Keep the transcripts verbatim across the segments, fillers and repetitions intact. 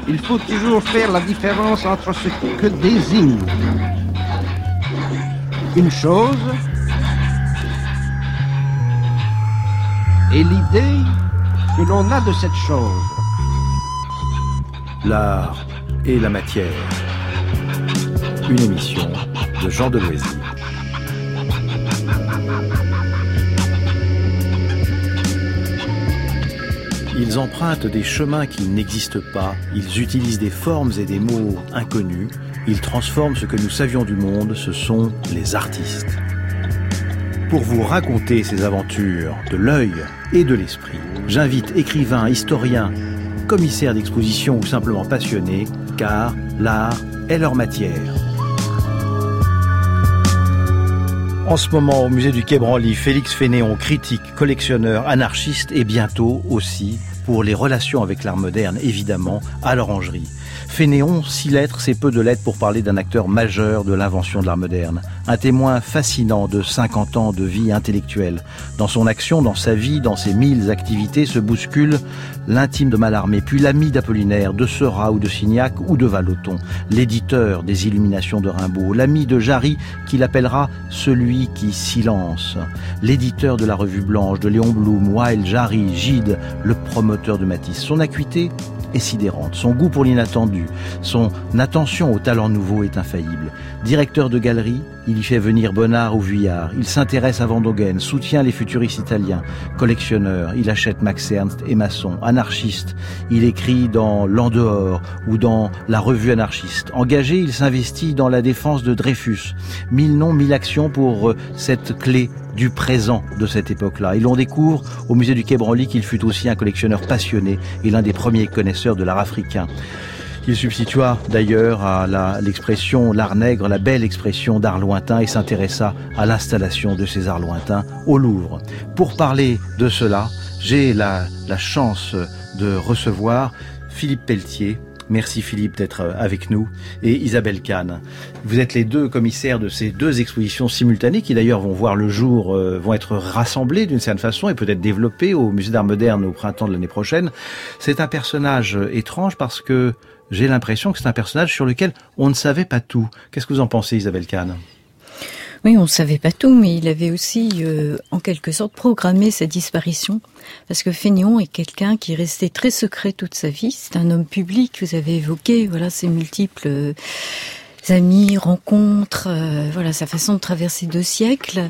il faut toujours faire la différence entre ce que désigne une chose et l'idée que l'on a de cette chose. L'art et la matière. Une émission de Jean Deloisy. Ils empruntent des chemins qui n'existent pas, ils utilisent des formes et des mots inconnus, ils transforment ce que nous savions du monde, ce sont les artistes. Pour vous raconter ces aventures de l'œil et de l'esprit, j'invite écrivains, historiens, commissaires d'exposition ou simplement passionnés, car l'art est leur matière. En ce moment, au musée du Quai Branly, Félix Fénéon, critique, collectionneur, anarchiste et bientôt aussi, pour les relations avec l'art moderne, évidemment, à l'Orangerie. Fénéon, six lettres, c'est peu de lettres pour parler d'un acteur majeur de l'invention de l'art moderne. Un témoin fascinant de cinquante ans de vie intellectuelle. Dans son action, dans sa vie, dans ses mille activités, se bouscule l'intime de Mallarmé, puis l'ami d'Apollinaire, de Seurat ou de Signac ou de Vallotton, l'éditeur des Illuminations de Rimbaud, l'ami de Jarry qu'il appellera celui qui silence, l'éditeur de la Revue Blanche, de Léon Blum, Wilde, Jarry, Gide, le promoteur de Matisse. Son acuité est sidérante, son goût pour l'inattendu, son attention au talent nouveau est infaillible. Directeur de galerie, il y fait venir Bonnard ou Vuillard, il s'intéresse à Van Gogh, soutient les futuristes italiens, collectionneur, il achète Max Ernst et Masson, anarchiste, il écrit dans L'En dehors ou dans la Revue anarchiste. Engagé, il s'investit dans la défense de Dreyfus. Mille noms, mille actions pour euh, cette clé du présent de cette époque-là. Et l'on découvre au musée du Quai Branly qu'il fut aussi un collectionneur passionné et l'un des premiers connaisseurs de l'art africain. Il substitua d'ailleurs à la, l'expression l'art nègre, la belle expression d'art lointain, et s'intéressa à l'installation de ces arts lointains au Louvre. Pour parler de cela, j'ai la, la chance de recevoir Philippe Pelletier. Merci Philippe d'être avec nous, et Isabelle Kahn. Vous êtes les deux commissaires de ces deux expositions simultanées qui d'ailleurs vont voir le jour, euh, vont être rassemblées d'une certaine façon et peut-être développées au Musée d'Art Moderne au printemps de l'année prochaine. C'est un personnage étrange parce que j'ai l'impression que c'est un personnage sur lequel on ne savait pas tout. Qu'est-ce que vous en pensez, Isabelle Kahn ? Oui, on ne savait pas tout, mais il avait aussi, euh, en quelque sorte, programmé sa disparition. Parce que Fénéon est quelqu'un qui est resté très secret toute sa vie. C'est un homme public, vous avez évoqué, voilà, ses multiples euh, amis, rencontres, euh, voilà, sa façon de traverser deux siècles.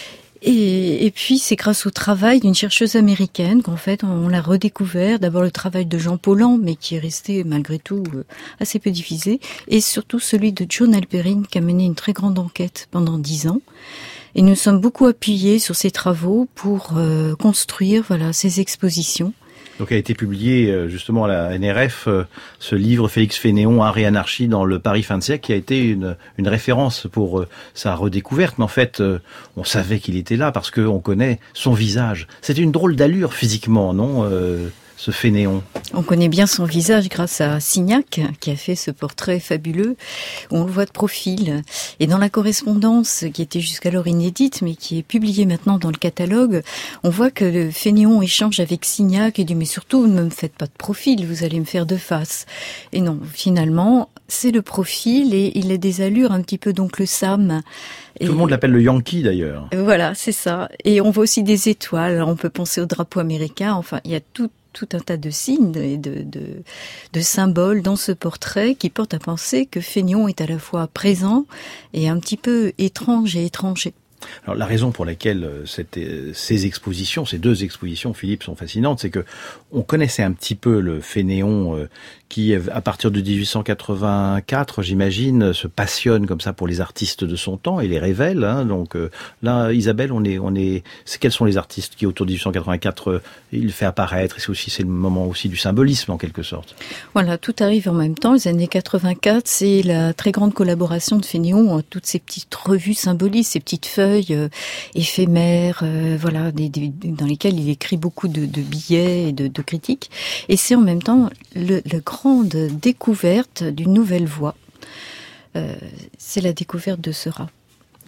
Et, et puis, c'est grâce au travail d'une chercheuse américaine qu'en fait, on l'a redécouvert. D'abord, le travail de Jean Paulhan, mais qui est resté, malgré tout, assez peu diffusé. Et surtout, celui de John Halperin, qui a mené une très grande enquête pendant dix ans. Et nous sommes beaucoup appuyés sur ces travaux pour euh, construire, voilà, ces expositions. Donc a été publié justement à la N R F ce livre Félix Fénéon, Art et Anarchie dans le Paris fin de siècle, qui a été une, une référence pour sa redécouverte. Mais en fait, on savait qu'il était là parce qu'on connaît son visage. C'est une drôle d'allure physiquement, non euh, ce Fénéon? On connaît bien son visage grâce à Signac, qui a fait ce portrait fabuleux, où on le voit de profil. Et dans la correspondance, qui était jusqu'alors inédite, mais qui est publiée maintenant dans le catalogue, on voit que le Fénéon échange avec Signac et dit « Mais surtout, ne me faites pas de profil, vous allez me faire de face. » Et non, finalement, c'est le profil et il a des allures un petit peu d'oncle Sam. Tout et le monde l'appelle le Yankee d'ailleurs. Voilà, c'est ça. Et on voit aussi des étoiles, on peut penser au drapeau américain, enfin, il y a tout tout un tas de signes et de, de, de symboles dans ce portrait qui portent à penser que Fénéon est à la fois présent et un petit peu étrange et étranger. Alors la raison pour laquelle cette, ces expositions, ces deux expositions, Philippe, sont fascinantes, c'est que on connaissait un petit peu le Fénéon euh, qui, à partir de dix-huit cent quatre-vingt-quatre, j'imagine, se passionne comme ça pour les artistes de son temps et les révèle. Hein. Donc euh, là, Isabelle, on est, on est, c'est quels sont les artistes qui, autour de dix-huit cent quatre-vingt-quatre, euh, il fait apparaître. Et c'est aussi, c'est le moment aussi du symbolisme en quelque sorte. Voilà, tout arrive en même temps. Les années quatre-vingt-quatre, c'est la très grande collaboration de Fénéon, toutes ces petites revues symbolistes, ces petites feuilles Euh, éphémères, euh, voilà, des, des, dans lesquels il écrit beaucoup de, de billets et de, de critiques. Et c'est en même temps le, la grande découverte d'une nouvelle voie. Euh, c'est la découverte de Seurat.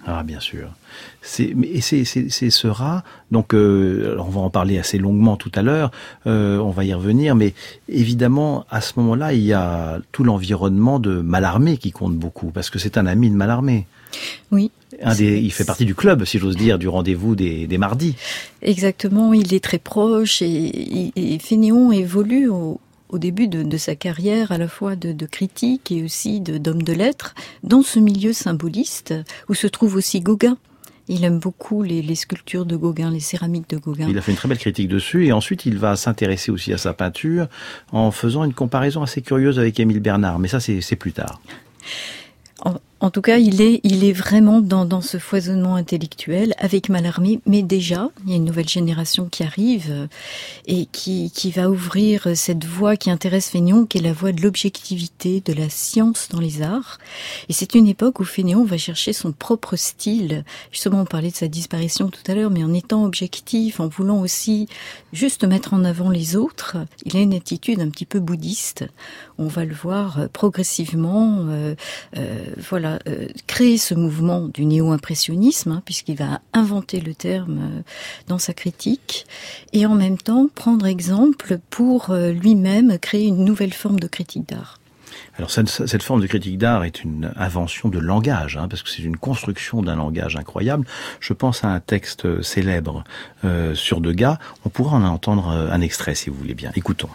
Ah, bien sûr. C'est, et c'est, c'est, c'est ce rat, donc euh, alors on va en parler assez longuement tout à l'heure, euh, on va y revenir, mais évidemment, à ce moment-là, il y a tout l'environnement de Mallarmé qui compte beaucoup, parce que c'est un ami de Mallarmé. Oui. Un des, il fait partie du club, si j'ose dire, du rendez-vous des, des mardis. Exactement, il est très proche, et, et, et Fénéon évolue au au début de, de sa carrière, à la fois de, de critique et aussi de, d'homme de lettres, dans ce milieu symboliste, où se trouve aussi Gauguin. Il aime beaucoup les, les sculptures de Gauguin, les céramiques de Gauguin. Il a fait une très belle critique dessus, et ensuite il va s'intéresser aussi à sa peinture, en faisant une comparaison assez curieuse avec Émile Bernard, mais ça c'est, c'est plus tard. En, en tout cas, il est, il est vraiment dans, dans ce foisonnement intellectuel avec Mallarmé, mais déjà, il y a une nouvelle génération qui arrive et qui, qui va ouvrir cette voie qui intéresse Fénéon, qui est la voie de l'objectivité, de la science dans les arts. Et c'est une époque où Fénéon va chercher son propre style. Justement, on parlait de sa disparition tout à l'heure, mais en étant objectif, en voulant aussi juste mettre en avant les autres, il a une attitude un petit peu bouddhiste. On va le voir progressivement, euh, euh, voilà, euh, créer ce mouvement du néo-impressionnisme, hein, puisqu'il va inventer le terme euh, dans sa critique, et en même temps prendre exemple pour euh, lui-même créer une nouvelle forme de critique d'art. Alors cette, cette forme de critique d'art est une invention de langage, hein, parce que c'est une construction d'un langage incroyable. Je pense à un texte célèbre euh, sur Degas. On pourra en entendre un extrait si vous voulez bien. Écoutons.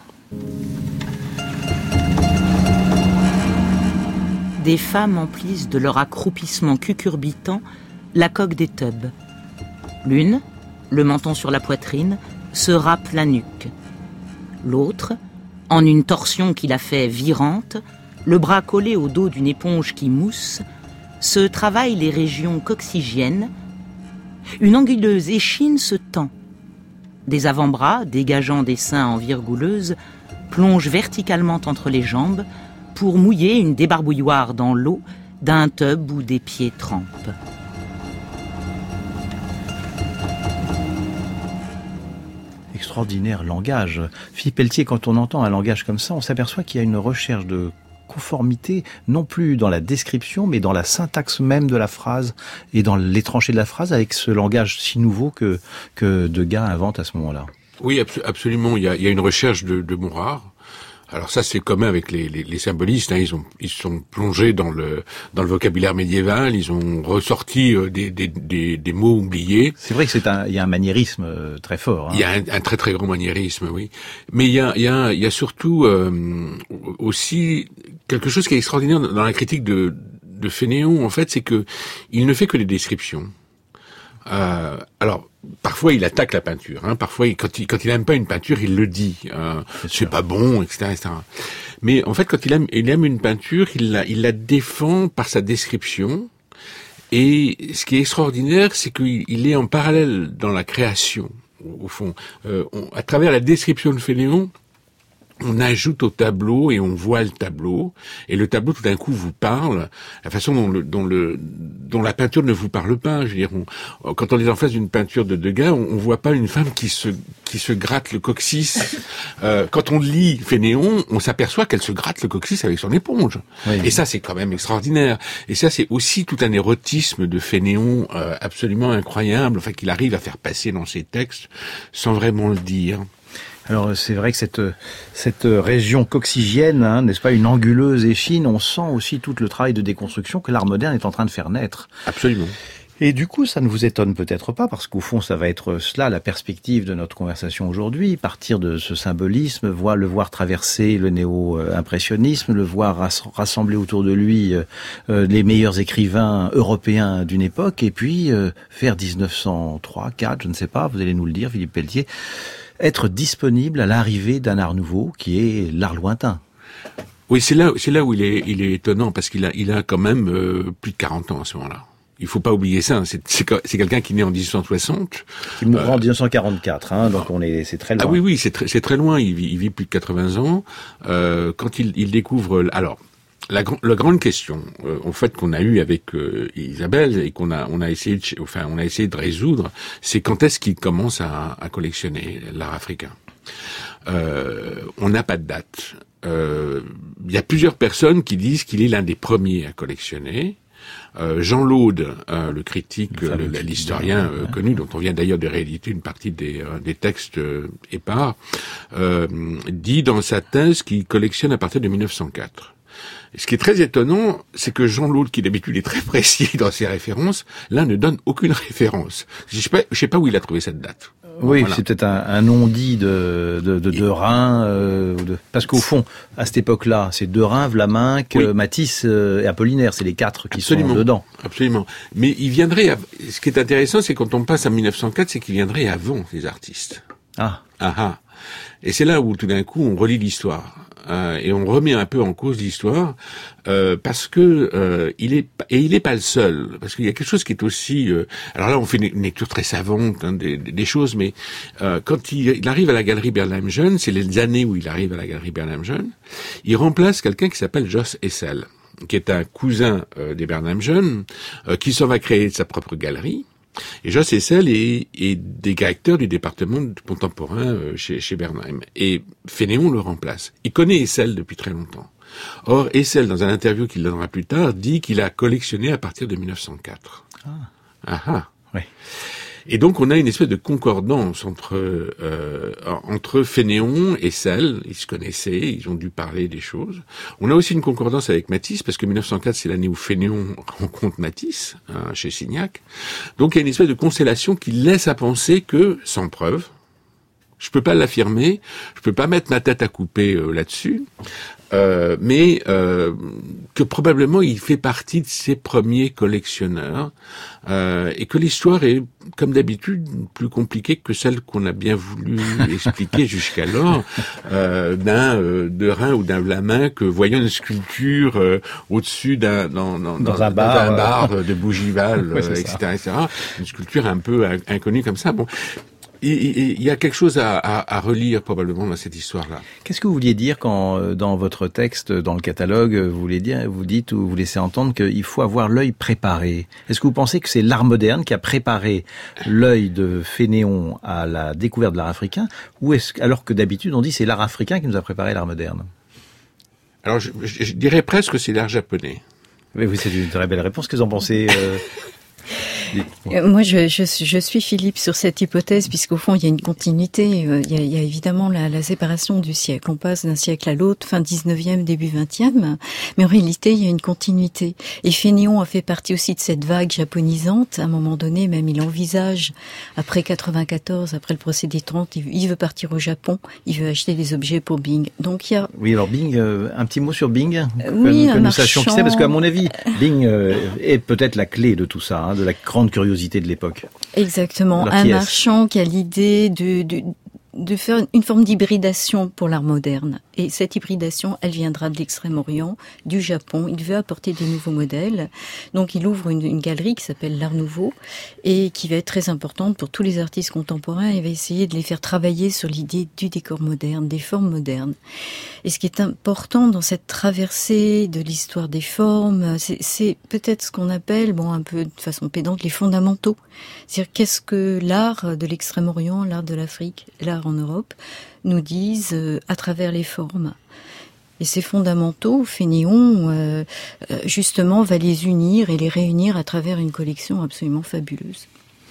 Des femmes emplissent de leur accroupissement cucurbitant la coque des tubs. L'une, le menton sur la poitrine, se râpe la nuque. L'autre, en une torsion qui la fait virante, le bras collé au dos d'une éponge qui mousse, se travaille les régions coccygiennes. Une anguleuse échine se tend. Des avant-bras, dégageant des seins en virgouleuse, plongent verticalement entre les jambes pour mouiller une débarbouilloire dans l'eau d'un tub où des pieds trempent. Extraordinaire langage. Philippe Pelletier, quand on entend un langage comme ça, on s'aperçoit qu'il y a une recherche de conformité, non plus dans la description, mais dans la syntaxe même de la phrase et dans les tranchées de la phrase, avec ce langage si nouveau que, que Degas invente à ce moment-là. Oui, abso- absolument. Il y a, il y a une recherche de, de mots rares. Alors ça, c'est commun avec les, les, les symbolistes. Hein. Ils ont, ils sont plongés dans le dans le vocabulaire médiéval. Ils ont ressorti euh, des, des, des, des mots oubliés. C'est vrai que c'est un, il y a un maniérisme euh, très fort. Hein. Il y a un, un très très grand maniérisme, oui. Mais il y a, il y a, il y a surtout euh, aussi quelque chose qui est extraordinaire dans la critique de, de Fénéon. En fait, c'est que il ne fait que des descriptions. Euh, alors. Parfois, il attaque la peinture. Hein. Parfois, il, quand il quand il aime pas une peinture, il le dit. Euh, c'est pas bon, et cetera, et cetera. Mais en fait, quand il aime, il aime une peinture, il la, il la défend par sa description. Et ce qui est extraordinaire, c'est qu'il il est en parallèle dans la création. Au, au fond, euh, on, à travers la description de Fénéon, on ajoute au tableau et on voit le tableau, et le tableau tout d'un coup vous parle, la façon dont le, dont le, dont la peinture ne vous parle pas. Je veux dire, on, quand on est en face d'une peinture de Degas, on, on voit pas une femme qui se, qui se gratte le coccyx. Euh, quand on lit Fénéon, on s'aperçoit qu'elle se gratte le coccyx avec son éponge. Oui. Et ça, c'est quand même extraordinaire. Et ça, c'est aussi tout un érotisme de Fénéon euh, absolument incroyable, enfin qu'il arrive à faire passer dans ses textes sans vraiment le dire. Alors c'est vrai que cette cette région coccygienne, hein, n'est-ce pas, une anguleuse échine, on sent aussi tout le travail de déconstruction que l'art moderne est en train de faire naître. Absolument. Et du coup, ça ne vous étonne peut-être pas, parce qu'au fond, ça va être cela la perspective de notre conversation aujourd'hui, partir de ce symbolisme, voir, le voir traverser le néo-impressionnisme, le voir rassembler autour de lui euh, les meilleurs écrivains européens d'une époque, et puis euh, vers dix-neuf cent trois, quatre, je ne sais pas, vous allez nous le dire, Philippe Pelletier, être disponible à l'arrivée d'un art nouveau qui est l'art lointain. Oui, c'est là, c'est là où il est, il est étonnant, parce qu'il a, il a quand même euh, plus de quarante ans à ce moment-là. Il faut pas oublier ça. C'est, c'est, c'est quelqu'un qui est né en dix-huit cent soixante. Qui mourra euh, en dix-neuf cent quarante-quatre, hein, donc on est, c'est très loin. Ah oui, oui, c'est très, c'est très loin. Il vit, il vit plus de quatre-vingts ans. Euh, quand il, il découvre, alors. La, la grande question, euh, en fait, qu'on a eue avec euh, Isabelle et qu'on a, on a essayé, de, enfin, on a essayé de résoudre, c'est quand est-ce qu'il commence à, à collectionner l'art africain. Euh, on n'a pas de date. Il euh, y a plusieurs personnes qui disent qu'il est l'un des premiers à collectionner. Euh, Jean Laude, euh, le critique, le le, l'historien euh, ouais. connu, dont on vient d'ailleurs de rééditer une partie des, euh, des textes euh, épars, euh, dit dans sa thèse qu'il collectionne à partir de mille neuf cent quatre. Et ce qui est très étonnant, c'est que Jean Laude, qui d'habitude est très précis dans ses références, là ne donne aucune référence. Je sais pas, je sais pas où il a trouvé cette date. Oui, voilà. C'est peut-être un, un non-dit de, de, de, de Rhin, euh, de, parce qu'au fond, à cette époque-là, c'est de Rhin, Vlaminck, oui. Matisse euh, et Apollinaire, c'est les quatre qui Absolument. sont dedans. Absolument. Mais il viendrait, ce qui est intéressant, c'est quand on passe à mille neuf cent quatre, c'est qu'il viendrait avant les artistes. Ah. Ah ah. Et c'est là où tout d'un coup on relit l'histoire. Euh, et on remet un peu en cause l'histoire euh, parce que euh, il est et il n'est pas le seul, parce qu'il y a quelque chose qui est aussi euh, alors là on fait une, une lecture très savante hein, des, des choses, mais euh, quand il, il arrive à la galerie Bernheim-Jeune, c'est les années où il arrive à la galerie Bernheim-Jeune, il remplace quelqu'un qui s'appelle Jos Hessel, qui est un cousin euh, des Bernheim-Jeune, euh, qui s'en va créer sa propre galerie. Et Jos Hessel est, est directeur du département contemporain euh, chez, chez Bernheim. Et Fénéon le remplace. Il connaît Hessel depuis très longtemps. Or, Hessel, dans un interview qu'il donnera plus tard, dit qu'il a collectionné à partir de mille neuf cent quatre. Ah. Ah ah. Oui. Et donc on a une espèce de concordance entre euh, entre Fénéon et Hessel. Ils se connaissaient, ils ont dû parler des choses. On a aussi une concordance avec Matisse, parce que mille neuf cent quatre, c'est l'année où Fénéon rencontre Matisse, hein, chez Signac. Donc il y a une espèce de constellation qui laisse à penser que, sans preuve, je peux pas l'affirmer, je peux pas mettre ma tête à couper euh, là-dessus, euh, mais euh, que probablement il fait partie de ces premiers collectionneurs, euh, et que l'histoire est, comme d'habitude, plus compliquée que celle qu'on a bien voulu expliquer jusqu'alors, euh, d'un euh, de Rhin ou d'un Vlaminck voyant une sculpture euh, au-dessus d'un dans, dans, dans, dans un bar, dans un euh... bar de Bougival, ouais, euh, et cetera, et cetera. Une sculpture un peu inconnue comme ça. Bon. Il y a quelque chose à, à, à relire probablement dans cette histoire-là. Qu'est-ce que vous vouliez dire quand, dans votre texte, dans le catalogue, vous voulez dire, vous dites ou vous laissez entendre qu'il faut avoir l'œil préparé? Est-ce que vous pensez que c'est l'art moderne qui a préparé l'œil de Fénéon à la découverte de l'art africain, ou est-ce alors que d'habitude on dit c'est l'art africain qui nous a préparé l'art moderne? Alors je, je, je dirais presque que c'est l'art japonais. Oui, oui, c'est une très belle réponse. Qu'est-ce que vous en pensez euh... Moi, je, je, je suis Philippe sur cette hypothèse, puisqu'au fond, il y a une continuité. Il y a, il y a évidemment la, la séparation du siècle. On passe d'un siècle à l'autre, fin dix-neuvième, début vingtième, mais en réalité, il y a une continuité. Et Fénéon a fait partie aussi de cette vague japonisante. À un moment donné, même, il envisage, après quatre-vingt-quatorze, après le procédé trente, il veut partir au Japon, il veut acheter des objets pour Bing. Donc, il y a... Oui, alors Bing, euh, un petit mot sur Bing, euh, que, oui, que un nous marchand... sachions qui c'est, parce qu'à mon avis, Bing euh, est peut-être la clé de tout ça, hein, de la grande curiosité de l'époque. Exactement, un marchand qui a l'idée de, de, de faire une forme d'hybridation pour l'art moderne. Et cette hybridation, elle viendra de l'Extrême-Orient, du Japon. Il veut apporter des nouveaux modèles. Donc il ouvre une, une galerie qui s'appelle l'Art Nouveau et qui va être très importante pour tous les artistes contemporains. Il va essayer de les faire travailler sur l'idée du décor moderne, des formes modernes. Et ce qui est important dans cette traversée de l'histoire des formes, c'est, c'est peut-être ce qu'on appelle, bon, un peu de façon pédante, les fondamentaux. C'est-à-dire qu'est-ce que l'art de l'Extrême-Orient, l'art de l'Afrique, l'art en Europe nous disent euh, à travers les formes. Et ces fondamentaux, Fénéon, euh, justement, va les unir et les réunir à travers une collection absolument fabuleuse.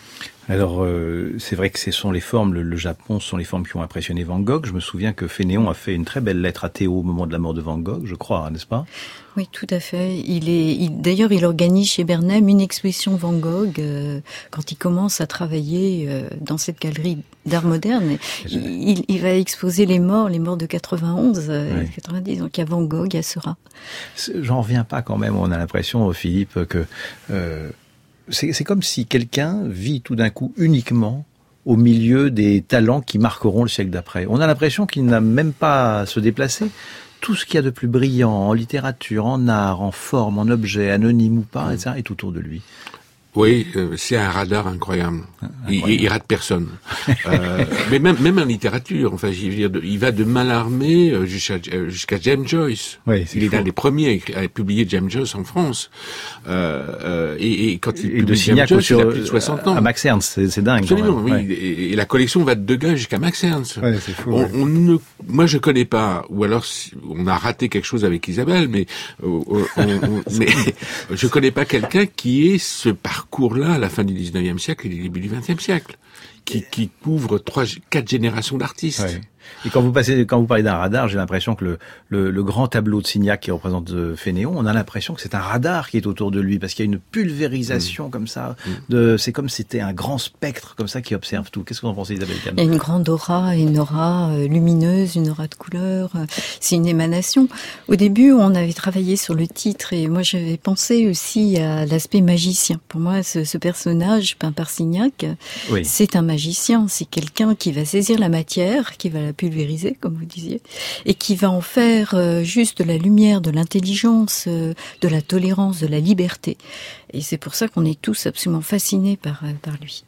Alors, euh, c'est vrai que ce sont les formes, le, le Japon, ce sont les formes qui ont impressionné Van Gogh. Je me souviens que Fénéon a fait une très belle lettre à Théo au moment de la mort de Van Gogh, je crois, hein, n'est-ce pas? Oui, tout à fait. Il est, il, d'ailleurs, il organise chez Bernheim une exposition Van Gogh euh, quand il commence à travailler euh, dans cette galerie d'art moderne. Il, il va exposer les morts, les morts de quatre-vingt-onze, euh, oui. quatre-vingt-dix. Donc il y a Van Gogh, il y a Seurat. J'en reviens pas quand même. On a l'impression, Philippe, que euh, c'est, c'est comme si quelqu'un vit tout d'un coup uniquement au milieu des talents qui marqueront le siècle d'après. On a l'impression qu'il n'a même pas à se déplacer. Tout ce qu'il y a de plus brillant en littérature, en art, en forme, en objet, anonyme ou pas, et cetera, est autour de lui. Oui, euh, c'est un radar incroyable. Il, il, il rate personne. euh, mais même même en littérature, enfin, je veux dire, il va de Mallarmé jusqu'à jusqu'à James Joyce. Oui, il est fou. l'un des premiers à, écrire, à publier James Joyce en France. Euh, euh, et, et quand il et publie de James Joyce, sur, il a plus de soixante ans. À Max Ernst, c'est, c'est dingue. Absolument, oui. Ouais. Et, et la collection va de Degas jusqu'à Max Ernst. Ouais, c'est fou. On, ouais. on ne, moi, je connais pas, ou alors on a raté quelque chose avec Isabelle, mais on, on, mais je connais pas quelqu'un qui ait ce parcours-là à la fin du dix-neuvième siècle et du début du vingtième siècle, qui, qui couvre trois, quatre générations d'artistes. Ouais. Et quand vous passez, quand vous parlez d'un radar, j'ai l'impression que le, le, le grand tableau de Signac qui représente Fénéon, on a l'impression que c'est un radar qui est autour de lui, parce qu'il y a une pulvérisation mmh. comme ça. Mmh. De, c'est comme si c'était un grand spectre comme ça qui observe tout. Qu'est-ce que vous en pensez, Isabelle Cannes ? Il y a une grande aura, une aura lumineuse, une aura de couleur. C'est une émanation. Au début, on avait travaillé sur le titre et moi j'avais pensé aussi à l'aspect magicien. Pour moi, ce, ce personnage peint par Signac, oui. c'est un magicien. C'est quelqu'un qui va saisir la matière, qui va la pulvériser, comme vous disiez, et qui va en faire euh, juste de la lumière, de l'intelligence, euh, de la tolérance, de la liberté. Et c'est pour ça qu'on est tous absolument fascinés par, euh, par lui.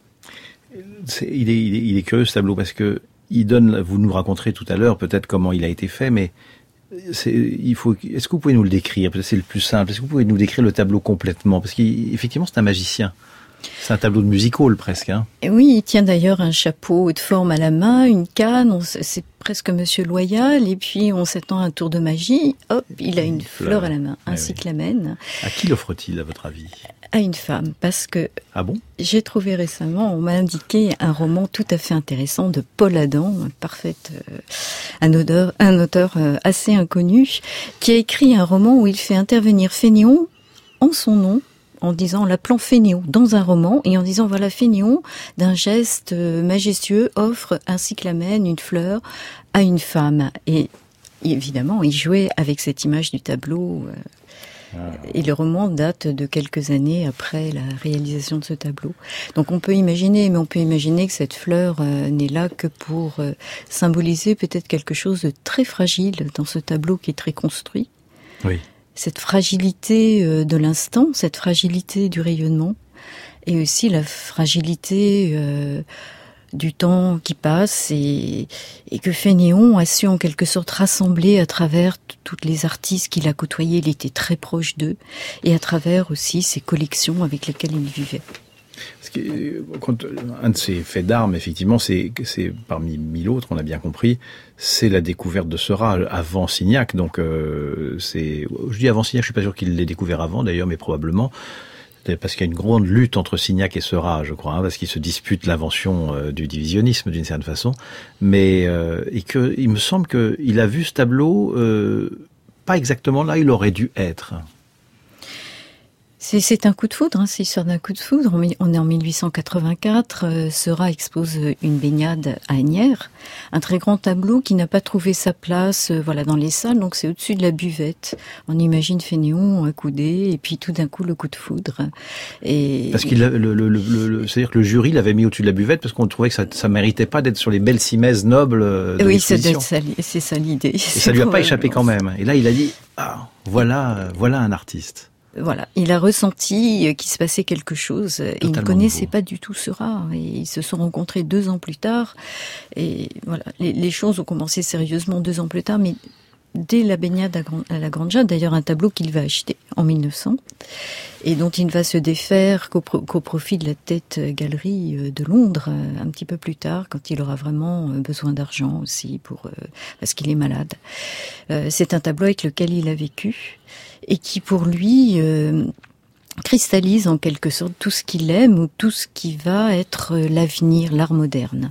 C'est, il, est, il, est, il est curieux ce tableau parce que il donne, vous nous raconterez tout à l'heure peut-être comment il a été fait, mais c'est, il faut, est-ce que vous pouvez nous le décrire ? Peut-être c'est le plus simple. Est-ce que vous pouvez nous décrire le tableau complètement ? Parce qu'effectivement c'est un magicien. C'est un tableau de music hall presque. Hein. Et oui, il tient d'ailleurs un chapeau de forme à la main, une canne, on, c'est presque Monsieur Loyal, et puis on s'attend à un tour de magie, hop, il a une, une fleur. fleur à la main, un ah, cyclamène. Oui. À qui l'offre-t-il à votre avis ? À une femme, parce que ah bon j'ai trouvé récemment, on m'a indiqué un roman tout à fait intéressant de Paul Adam, parfaite, euh, un auteur, un auteur euh, assez inconnu, qui a écrit un roman où il fait intervenir Fénéon en son nom, en disant, en l'appelant Fénéon dans un roman, et en disant, voilà, Fénéon, d'un geste majestueux, offre un cyclamène, une fleur, à une femme. Et évidemment, il jouait avec cette image du tableau. Ah. Et le roman date de quelques années après la réalisation de ce tableau. Donc on peut imaginer, mais on peut imaginer que cette fleur euh, n'est là que pour euh, symboliser peut-être quelque chose de très fragile dans ce tableau qui est très construit. Oui. Cette fragilité de l'instant, cette fragilité du rayonnement, et aussi la fragilité euh, du temps qui passe, et, et que Fénéon a su en quelque sorte rassembler à travers t- toutes les artistes qu'il a côtoyés, il était très proche d'eux, et à travers aussi ces collections avec lesquelles il vivait. Parce que, quand, un de ces faits d'armes, effectivement, c'est, c'est parmi mille autres, on a bien compris, c'est la découverte de Seurat avant Signac. Donc, euh, c'est, je dis avant Signac, je suis pas sûr qu'il l'ait découvert avant, d'ailleurs, mais probablement, parce qu'il y a une grande lutte entre Signac et Seurat, je crois, hein, parce qu'ils se disputent l'invention euh, du divisionnisme d'une certaine façon. Mais euh, et que, il me semble que il a vu ce tableau euh, pas exactement là, il aurait dû être. C'est, c'est un coup de foudre, hein, c'est l'histoire d'un coup de foudre. On est en mille huit cent quatre-vingt-quatre, euh, Seurat expose une baignade à Asnières, un très grand tableau qui n'a pas trouvé sa place euh, voilà, dans les salles, donc c'est au-dessus de la buvette. On imagine Fénéon accoudé, et puis tout d'un coup le coup de foudre. Et... Parce qu'il, le, le, le, le, c'est-à-dire que le jury l'avait mis au-dessus de la buvette parce qu'on trouvait que ça, ça méritait pas d'être sur les belles cimaises nobles de oui, l'exposition. Oui, c'est, c'est ça l'idée. Et ça lui a pas échappé quand même. Et là, il a dit, ah, voilà, voilà un artiste. Voilà, il a ressenti qu'il se passait quelque chose. Et il ne connaissait nouveau. Pas du tout Seurat. Et ils se sont rencontrés deux ans plus tard. Et voilà, les, les choses ont commencé sérieusement deux ans plus tard, mais dès la baignade à la Grande Jatte, d'ailleurs un tableau qu'il va acheter en mille neuf cents, et dont il ne va se défaire qu'au, qu'au profit de la Tête Galerie de Londres, un petit peu plus tard, quand il aura vraiment besoin d'argent aussi, pour, parce qu'il est malade. C'est un tableau avec lequel il a vécu, et qui pour lui euh, cristallise en quelque sorte tout ce qu'il aime ou tout ce qui va être l'avenir, l'art moderne.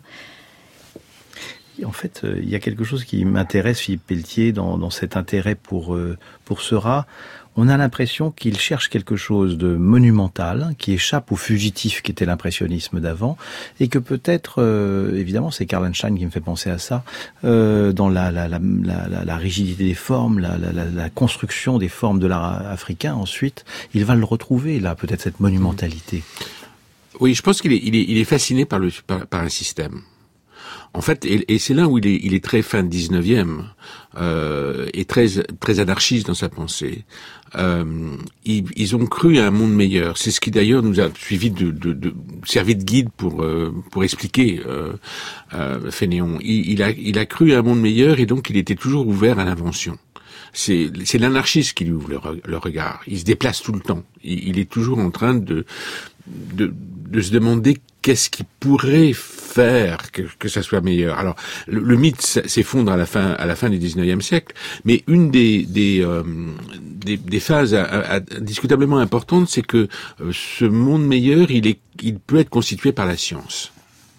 En fait, il y a quelque chose qui m'intéresse, Philippe Pelletier, dans, dans cet intérêt pour, pour Seurat. On a l'impression qu'il cherche quelque chose de monumental, qui échappe au fugitif qui était l'impressionnisme d'avant, et que peut-être, euh, évidemment, c'est Karl Einstein qui me fait penser à ça, euh, dans la, la, la, la, la rigidité des formes, la, la, la construction des formes de l'art africain. Ensuite, il va le retrouver, là, peut-être cette monumentalité. Oui, je pense qu'il est, il est, il est fasciné par, le, par, par un système. En fait, et, et c'est là où il est, il est très fin dix-neuvième euh, et très très anarchiste dans sa pensée. Euh, ils, ils ont cru à un monde meilleur. C'est ce qui d'ailleurs nous a suivi de, de, de servi de guide pour euh, pour expliquer euh, euh, Fénéon. Il, il a il a cru à un monde meilleur et donc il était toujours ouvert à l'invention. C'est, c'est l'anarchiste qui lui ouvre le, le regard. Il se déplace tout le temps. Il, il est toujours en train de, de, de se demander qu'est-ce qui pourrait faire que, que ça soit meilleur. Alors, le, le mythe s'effondre à la fin, à la fin du dix-neuvième siècle, mais une des, des, euh, des, des phases à, à, à, indiscutablement importantes, c'est que euh, ce monde meilleur, il est, il peut être constitué par la science.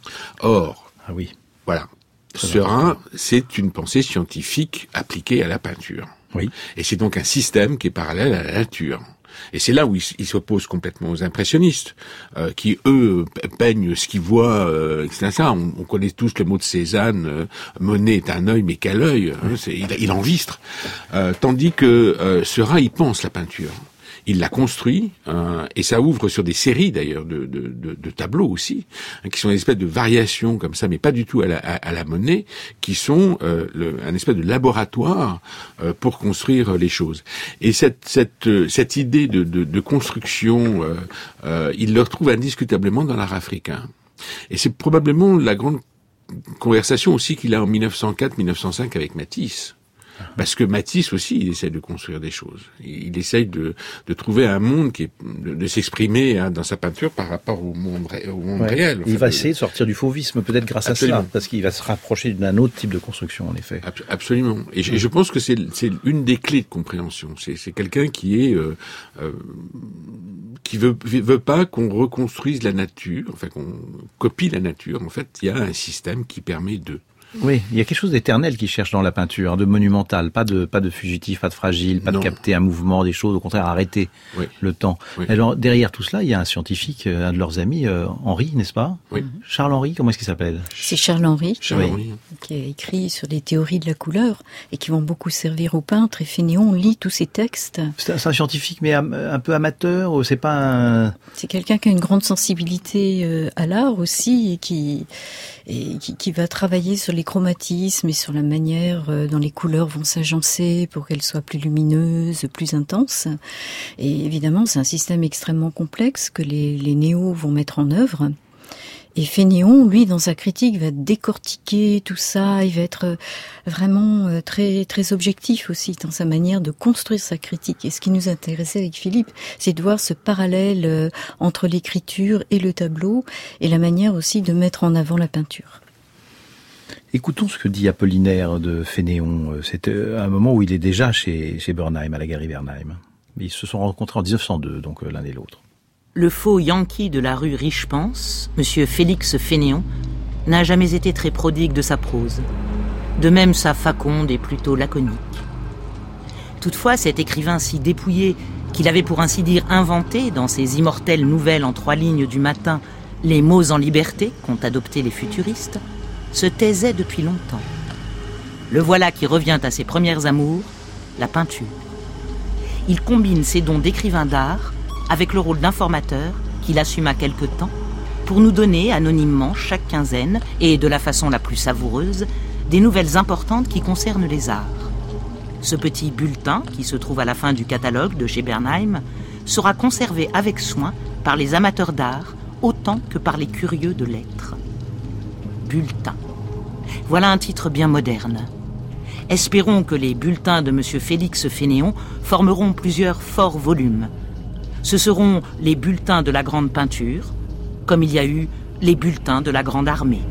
Or, ah oui, voilà. Seurat, c'est une pensée scientifique appliquée à la peinture. Oui. Et c'est donc un système qui est parallèle à la nature. Et c'est là où il, il s'oppose complètement aux impressionnistes, euh, qui, eux, peignent ce qu'ils voient, euh, et cetera. On, on connaît tous le mot de Cézanne, euh, Monet est un œil, mais quel œil hein, c'est, il, il envistre. Euh, tandis que euh, Seurat, il pense la peinture. Il l'a construit, euh, et ça ouvre sur des séries d'ailleurs de, de, de, de tableaux aussi, hein, qui sont une espèce de variations comme ça, mais pas du tout à la, à, à la Monet, qui sont euh, le, un espèce de laboratoire euh, pour construire les choses. Et cette, cette, cette idée de, de, de construction, euh, euh, il le retrouve indiscutablement dans l'art africain. Et c'est probablement la grande conversation aussi qu'il a en mille neuf cent quatre mille neuf cent cinq avec Matisse. Parce que Matisse aussi, il essaie de construire des choses. Il essaye de, de trouver un monde qui est, de, de s'exprimer hein, dans sa peinture par rapport au monde, ré, au monde ouais. réel. Il va essayer de sortir du fauvisme, peut-être grâce Absolument. à cela, parce qu'il va se rapprocher d'un autre type de construction, en effet. Absolument. Et je, et je pense que c'est, c'est une des clés de compréhension. C'est, c'est quelqu'un qui est, euh, euh, qui veut, veut pas qu'on reconstruise la nature, enfin qu'on copie la nature. En fait, il y a un système qui permet de. Oui, il y a quelque chose d'éternel qui cherche dans la peinture, de monumental, pas de pas de fugitif, pas de fragile, pas non. de capter un mouvement, des choses, au contraire arrêter oui. le temps. Oui. Alors derrière tout cela, il y a un scientifique, un de leurs amis, euh, Henri, n'est-ce pas ? Oui. Charles Henri, comment est-ce qu'il s'appelle ? C'est Charles Henri, Charles Henri, qui a écrit sur les théories de la couleur et qui vont beaucoup servir aux peintres. Et Fénéon lit tous ses textes. C'est un, c'est un scientifique, mais un peu amateur, ou c'est pas un... C'est quelqu'un qui a une grande sensibilité euh, à l'art aussi et qui et qui, qui va travailler sur les chromatismes et sur la manière dont les couleurs vont s'agencer pour qu'elles soient plus lumineuses, plus intenses. Et évidemment, c'est un système extrêmement complexe que les, les néos vont mettre en œuvre. Et Fénéon, lui, dans sa critique, va décortiquer tout ça. Il va être vraiment très très objectif aussi dans sa manière de construire sa critique. Et ce qui nous intéressait avec Philippe, c'est de voir ce parallèle entre l'écriture et le tableau, et la manière aussi de mettre en avant la peinture. Écoutons ce que dit Apollinaire de Fénéon. C'est un moment où il est déjà chez, chez Bernheim, à la galerie Bernheim. Ils se sont rencontrés en dix-neuf cent deux, donc l'un et l'autre. Le faux yankee de la rue Richepense, monsieur Félix Fénéon, n'a jamais été très prodigue de sa prose. De même, sa faconde est plutôt laconique. Toutefois, cet écrivain si dépouillé qu'il avait pour ainsi dire inventé dans ses immortelles nouvelles en trois lignes du matin les mots en liberté qu'ont adopté les futuristes, se taisait depuis longtemps. Le voilà qui revient à ses premières amours, la peinture. Il combine ses dons d'écrivain d'art avec le rôle d'informateur qu'il assuma quelque temps pour nous donner anonymement chaque quinzaine et de la façon la plus savoureuse des nouvelles importantes qui concernent les arts. Ce petit bulletin, qui se trouve à la fin du catalogue de chez Bernheim, sera conservé avec soin par les amateurs d'art autant que par les curieux de lettres. Bulletin. Voilà un titre bien moderne. Espérons que les bulletins de M. Félix Fénéon formeront plusieurs forts volumes. Ce seront les bulletins de la grande peinture, comme il y a eu les bulletins de la grande armée.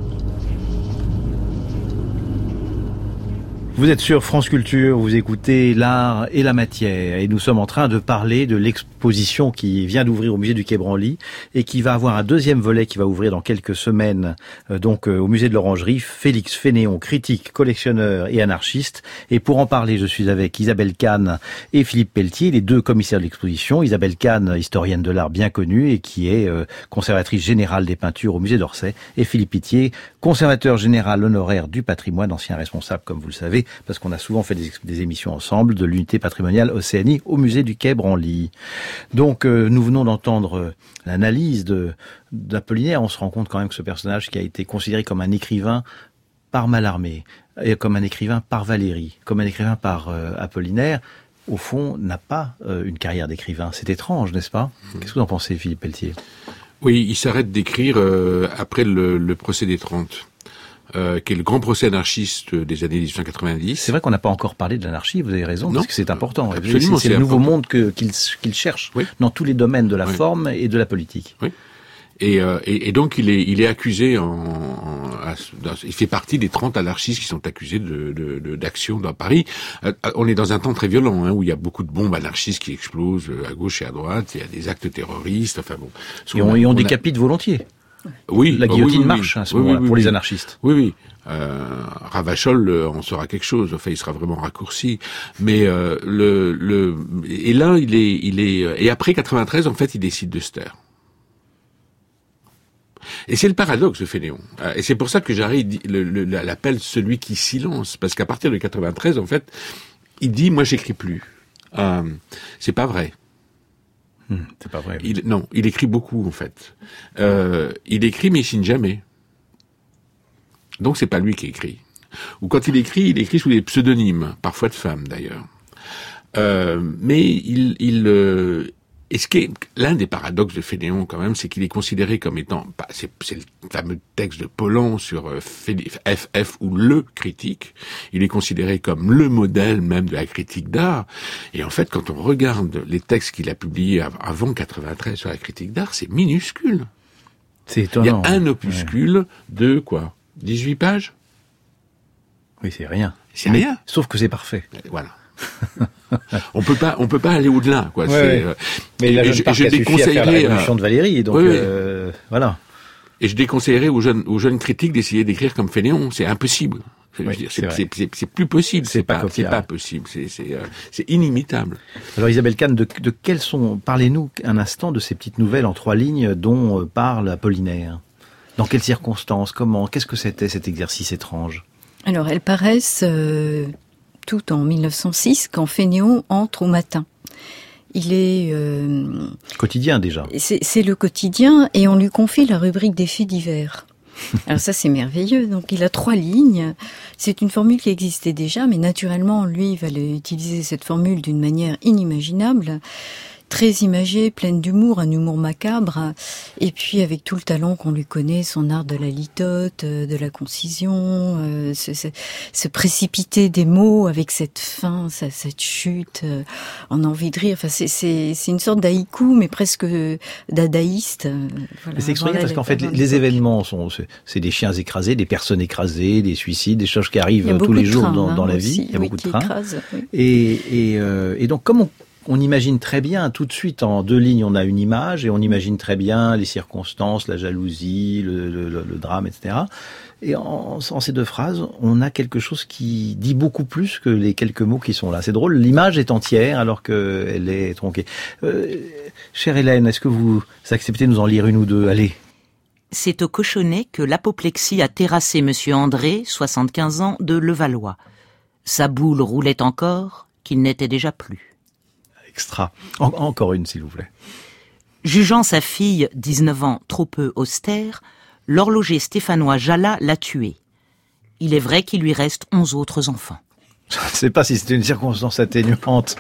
Vous êtes sur France Culture, vous écoutez l'art et la matière, et nous sommes en train de parler de l'exposition qui vient d'ouvrir au musée du Quai Branly et qui va avoir un deuxième volet qui va ouvrir dans quelques semaines, euh, donc euh, au musée de l'Orangerie. Félix Fénéon, critique, collectionneur et anarchiste. Et pour en parler, je suis avec Isabelle Kahn et Philippe Pelletier, les deux commissaires de l'exposition. Isabelle Kahn, historienne de l'art bien connue et qui est euh, conservatrice générale des peintures au musée d'Orsay, et Philippe Pelletier, conservateur général honoraire du patrimoine, ancien responsable, comme vous le savez, parce qu'on a souvent fait des, des émissions ensemble, de l'unité patrimoniale Océanie au musée du Quai Branly. Donc, euh, nous venons d'entendre euh, l'analyse de d'Apollinaire. On se rend compte quand même que ce personnage qui a été considéré comme un écrivain par Mallarmé, et comme un écrivain par Valéry, comme un écrivain par euh, Apollinaire, au fond, n'a pas euh, une carrière d'écrivain. C'est étrange, n'est-ce pas ? Mmh. Qu'est-ce que vous en pensez, Philippe Pelletier ? Oui, il s'arrête d'écrire euh, après le, le procès des trente. Euh, qui est le grand procès anarchiste des années dix-huit cent quatre-vingt-dix. C'est vrai qu'on n'a pas encore parlé de l'anarchie, vous avez raison, non, parce que c'est important. Absolument, c'est, c'est le nouveau monde que, qu'il, qu'il cherche, oui, dans tous les domaines de la oui. forme et de la politique. Oui. Et, euh, et, et donc il est, il est accusé, en, en, dans, il fait partie des trente anarchistes qui sont accusés de, de, de, d'action dans Paris. Euh, on est dans un temps très violent, hein, où il y a beaucoup de bombes anarchistes qui explosent à gauche et à droite, il y a des actes terroristes, enfin bon. Et on, et on décapite a... volontiers. Oui, la guillotine oui, oui, marche à ce oui, moment-là oui, oui, pour oui. les anarchistes. Oui, oui. Euh, Ravachol en saura quelque chose. Enfin, il sera vraiment raccourci. Mais euh, le, le et là, il est, il est. Et après quatre-vingt-treize, en fait, il décide de se taire. Et c'est le paradoxe de Fénéon. Et c'est pour ça que Jarry le, le, l'appelle celui qui silence, parce qu'à partir de quatre-vingt-treize, en fait, il dit moi, j'écris plus. Euh, c'est pas vrai. Hum, c'est pas vrai. Il, non, il écrit beaucoup en fait. Euh, il écrit mais il signe jamais. Donc c'est pas lui qui écrit. Ou quand il écrit, il écrit sous des pseudonymes, parfois de femmes d'ailleurs. Euh, mais il, il euh, et ce qui est l'un des paradoxes de Fénéon quand même, c'est qu'il est considéré comme étant, bah, c'est, c'est le fameux texte de Pollan sur euh, F F ou le critique. Il est considéré comme le modèle même de la critique d'art. Et en fait, quand on regarde les textes qu'il a publiés avant quatre-vingt-treize sur la critique d'art, c'est minuscule. C'est étonnant. Il y a un opuscule ouais. de quoi, dix-huit pages. Oui, c'est rien. C'est Mais, rien. Sauf que c'est parfait. Voilà. on peut pas, on peut pas aller au-delà, quoi. Ouais, c'est, ouais. Euh, mais la jeune je, part je a suffi à faire la révolution à... de Valéry, donc ouais, ouais. Euh, voilà. Et je déconseillerais aux jeunes, aux jeunes critiques d'essayer d'écrire comme Fénéon. C'est impossible. Je veux oui, dire, c'est, c'est, c'est, c'est, c'est plus possible. C'est, c'est pas, pas, c'est pas possible. C'est, c'est, euh, c'est inimitable. Alors Isabelle Kahn, de, de quelles sont, parlez-nous un instant de ces petites nouvelles en trois lignes dont parle Apollinaire. Dans quelles circonstances, comment, qu'est-ce que c'était cet exercice étrange ? Alors elles paraissent euh, toutes en mille neuf cent six quand Fénéon entre au matin. Il est euh, quotidien déjà. C'est, c'est le quotidien et on lui confie la rubrique des faits divers. Alors ça c'est merveilleux. Donc il a trois lignes. C'est une formule qui existait déjà, mais naturellement lui il va utiliser cette formule d'une manière inimaginable. Très imagée, pleine d'humour, un humour macabre, et puis avec tout le talent qu'on lui connaît, son art de la litote, de la concision, euh, ce, ce, ce précipiter des mots avec cette fin, cette chute, euh, on a envie de rire. Enfin, c'est, c'est, c'est une sorte d'haïku, mais presque dadaïste. Euh, voilà. Mais c'est extraordinaire parce qu'en fait, les, les événements sont, c'est, c'est des chiens écrasés, des personnes écrasées, des suicides, des choses qui arrivent tous les jours trains, dans, hein, dans la aussi, vie. Il y a oui, beaucoup de trains. Écrasent, oui. Et, et, euh, et donc, comme on On imagine très bien, tout de suite, en deux lignes, on a une image, et on imagine très bien les circonstances, la jalousie, le, le, le drame, et cetera. Et en, en ces deux phrases, on a quelque chose qui dit beaucoup plus que les quelques mots qui sont là. C'est drôle, l'image est entière, alors qu'elle est tronquée. Euh, chère Hélène, est-ce que vous acceptez de nous en lire une ou deux ? Allez. C'est au Cochonnet que l'apoplexie a terrassé Monsieur André, soixante-quinze ans, de Levallois. Sa boule roulait encore, qu'il n'était déjà plus. Extra. En, encore une, s'il vous plaît. Jugeant sa fille, dix-neuf ans, trop peu austère, l'horloger stéphanois Jallat l'a tuée. Il est vrai qu'il lui reste onze autres enfants. Je ne sais pas si c'était une circonstance atténuante.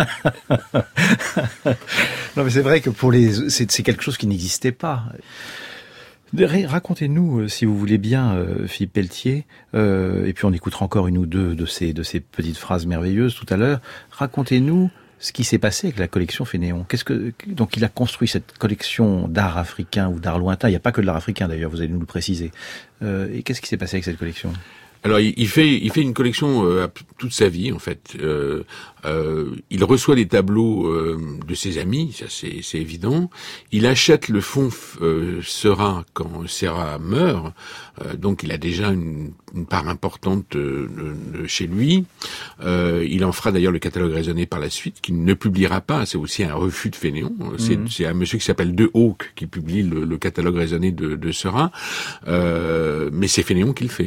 Non, mais c'est vrai que pour les, c'est, c'est quelque chose qui n'existait pas. Racontez-nous, si vous voulez bien, euh, Philippe Pelletier, euh, et puis on écoutera encore une ou deux de ces, de ces petites phrases merveilleuses tout à l'heure. Racontez-nous ce qui s'est passé avec la collection Fénéon. Qu'est-ce que, donc il a construit cette collection d'art africain ou d'art lointain. Il n'y a pas que de l'art africain d'ailleurs, vous allez nous le préciser. Euh, et qu'est-ce qui s'est passé avec cette collection ? Alors il, il fait il fait une collection euh, toute sa vie en fait. Euh, euh, il reçoit des tableaux euh, de ses amis, ça c'est c'est évident. Il achète le fonds euh, Seurat quand Seurat meurt, euh, donc il a déjà une, une part importante de, de, de chez lui. Euh, il en fera d'ailleurs le catalogue raisonné par la suite, qu'il ne publiera pas. C'est aussi un refus de Fénéon. C'est, mmh. c'est un monsieur qui s'appelle De Hauck qui publie le, le catalogue raisonné de, de Seurat, euh, mais c'est Fénéon qui le fait.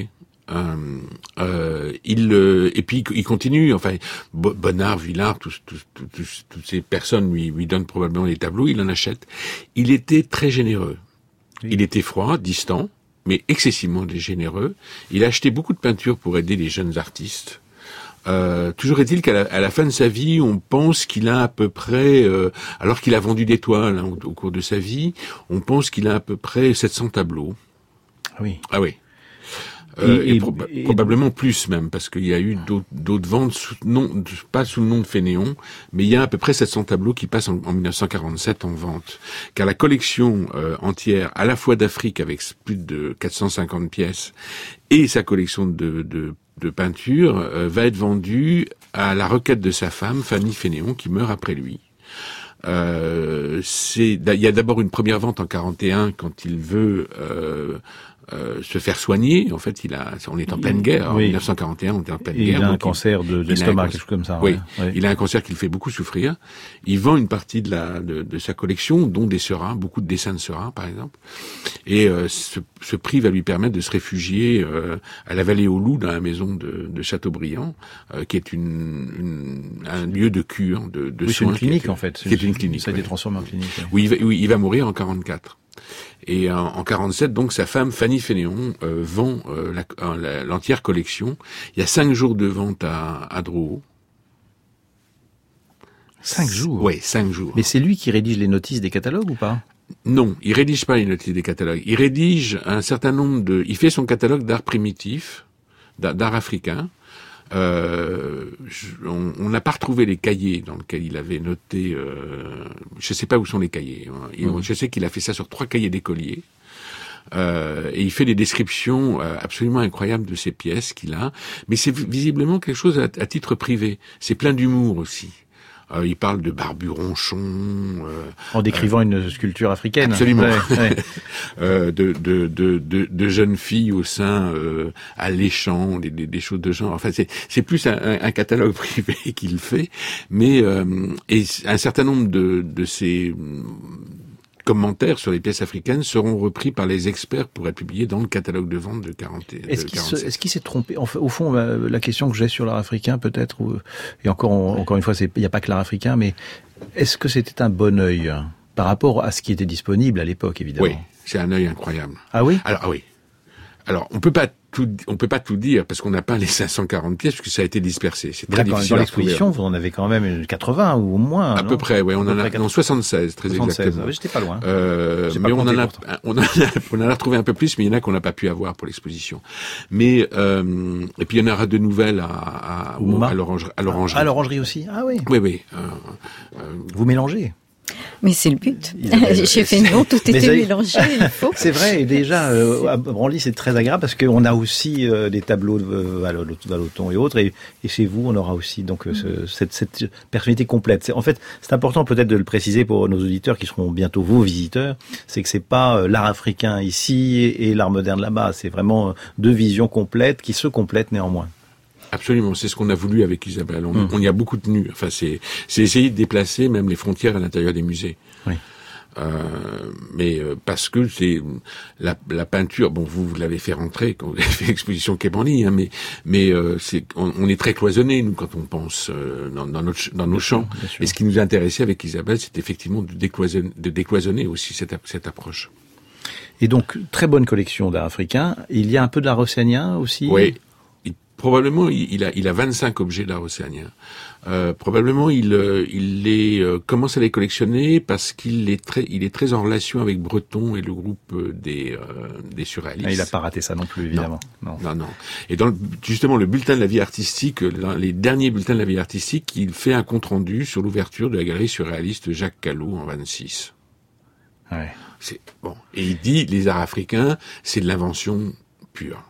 Euh, euh, il euh, et puis il continue. Enfin, Bonnard, Villard, tous, tous, tous, tous, toutes ces personnes lui, lui donnent probablement les tableaux. Il en achète. Il était très généreux. Oui. Il était froid, distant, mais excessivement généreux. Il a acheté beaucoup de peintures pour aider les jeunes artistes. Euh, toujours est-il qu'à la, à la fin de sa vie, on pense qu'il a à peu près, euh, alors qu'il a vendu des toiles hein, au, au cours de sa vie, on pense qu'il a à peu près sept cents tableaux. Oui. Ah oui. Euh, et, et, et, proba- et probablement plus même, parce qu'il y a eu d'autres, d'autres ventes, sous, non, pas sous le nom de Fénéon, mais il y a à peu près sept cents tableaux qui passent en, en dix-neuf cent quarante-sept en vente. Car la collection euh, entière, à la fois d'Afrique avec plus de quatre cent cinquante pièces, et sa collection de, de, de peinture, euh, va être vendue à la requête de sa femme, Fanny Fénéon, qui meurt après lui. Euh, c'est, il y a d'abord une première vente en quarante et un quand il veut euh, euh, se faire soigner. En fait, il a, on est en pleine guerre. En oui. dix-neuf cent quarante et un, on est en pleine et guerre. Il a un cancer de, de l'estomac, quelque chose comme ça. Oui, ouais. Ouais. Il a un cancer qui le fait beaucoup souffrir. Il vend une partie de la de, de sa collection, dont des serins, beaucoup de dessins de serins, par exemple. Et euh, ce, ce prix va lui permettre de se réfugier euh, à la Vallée aux Loups, dans la maison de, de Chateaubriand, euh, qui est une, une un lieu de cure, de, de oui, soins. C'est une clinique qui est, en fait. C'est qui est une clinique. Ça a été ouais. transformé en clinique. Ouais. Oui, il va, oui, il va mourir en quarante-quatre. Et en, en quarante-sept, donc, sa femme, Fanny Fénéon, euh, vend euh, la, la, l'entière collection. Il y a cinq jours de vente à, à Drouot. Cinq jours? Oui, cinq jours. Mais c'est lui qui rédige les notices des catalogues ou pas? Non, il rédige pas les notices des catalogues. Il rédige un certain nombre de... Il fait son catalogue d'art primitif, d'art africain. Euh, je, on n'a pas retrouvé les cahiers dans lesquels il avait noté. Euh, je ne sais pas où sont les cahiers. Il, mmh. Je sais qu'il a fait ça sur trois cahiers d'écoliers. Euh, et il fait des descriptions euh, absolument incroyables de ces pièces qu'il a. Mais c'est visiblement quelque chose à, à titre privé. C'est plein d'humour aussi. Euh, il parle de Barbu Ronchon. Euh, en décrivant euh, une sculpture africaine. Absolument. Ouais, ouais. euh, de, de, de, de, de jeunes filles au sein euh, alléchant, des, des, des choses de genre. Enfin, c'est, c'est plus un, un catalogue privé qu'il fait, mais euh, et un certain nombre de, de ces commentaires sur les pièces africaines seront repris par les experts pour être publiés dans le catalogue de vente de quarante. Est-ce qu'il, se, est-ce qu'il s'est trompé? Enfin, au fond, la question que j'ai sur l'art africain, peut-être, ou, et encore, encore une fois, il n'y a pas que l'art africain, mais est-ce que c'était un bon œil par rapport à ce qui était disponible à l'époque, évidemment? Oui, c'est un œil incroyable. Ah oui? Alors, ah oui. Alors, on peut pas tout, on peut pas tout dire parce qu'on n'a pas les cinq cent quarante pièces parce que ça a été dispersé. C'est très difficile. Dans l'exposition, vous en avez quand même quatre-vingts ou au moins. À non peu près, oui. On en a, non, soixante-seize, très soixante-seize. exactement. Oui, j'étais pas loin. Euh, mais on en a, on en a, on en a retrouvé un peu plus, mais il y en a qu'on n'a pas pu avoir pour l'exposition. Mais, euh, et puis il y en aura de nouvelles à, à, au, à l'orangerie, à l'orangerie. À l'orangerie aussi. Ah oui. Oui, oui. Euh, euh, vous mélangez. Mais c'est le but. Chez Fénéon, tout était ça, mélangé, il faut. C'est vrai, et déjà, euh, à Branly, c'est très agréable parce qu'on a aussi euh, des tableaux de Vallotton et autres, et, et chez vous, on aura aussi donc euh, ce, cette, cette personnalité complète. C'est, en fait, c'est important peut-être de le préciser pour nos auditeurs qui seront bientôt vos visiteurs, c'est que c'est pas euh, l'art africain ici et, et l'art moderne là-bas, c'est vraiment euh, deux visions complètes qui se complètent néanmoins. Absolument, c'est ce qu'on a voulu avec Isabelle. On, mmh. on y a beaucoup tenu. Enfin, c'est, c'est essayer de déplacer même les frontières à l'intérieur des musées. Oui. Euh, mais euh, parce que c'est la, la peinture. Bon, vous, vous l'avez fait rentrer quand vous avez fait l'exposition Quai Branly, hein, mais mais euh, c'est on, on est très cloisonné nous quand on pense euh, dans, dans, notre, dans nos champs. Et ce qui nous intéressait avec Isabelle, c'est effectivement de décloisonner, de décloisonner aussi cette, cette approche. Et donc très bonne collection d'art africain. Il y a un peu de l'art océanien aussi. Oui. Probablement, il a, il a vingt-cinq objets d'art océanien. Euh, probablement, il, il les euh, commence à les collectionner parce qu'il est très, il est très en relation avec Breton et le groupe des euh, des surréalistes. Ah, il a pas raté ça non plus, évidemment. Non, non, non. non. Et dans le, justement le bulletin de la vie artistique, dans les derniers bulletins de la vie artistique, il fait un compte rendu sur l'ouverture de la galerie surréaliste Jacques Callot en vingt-six. Ouais. C'est bon. Et il dit les arts africains, c'est de l'invention pure.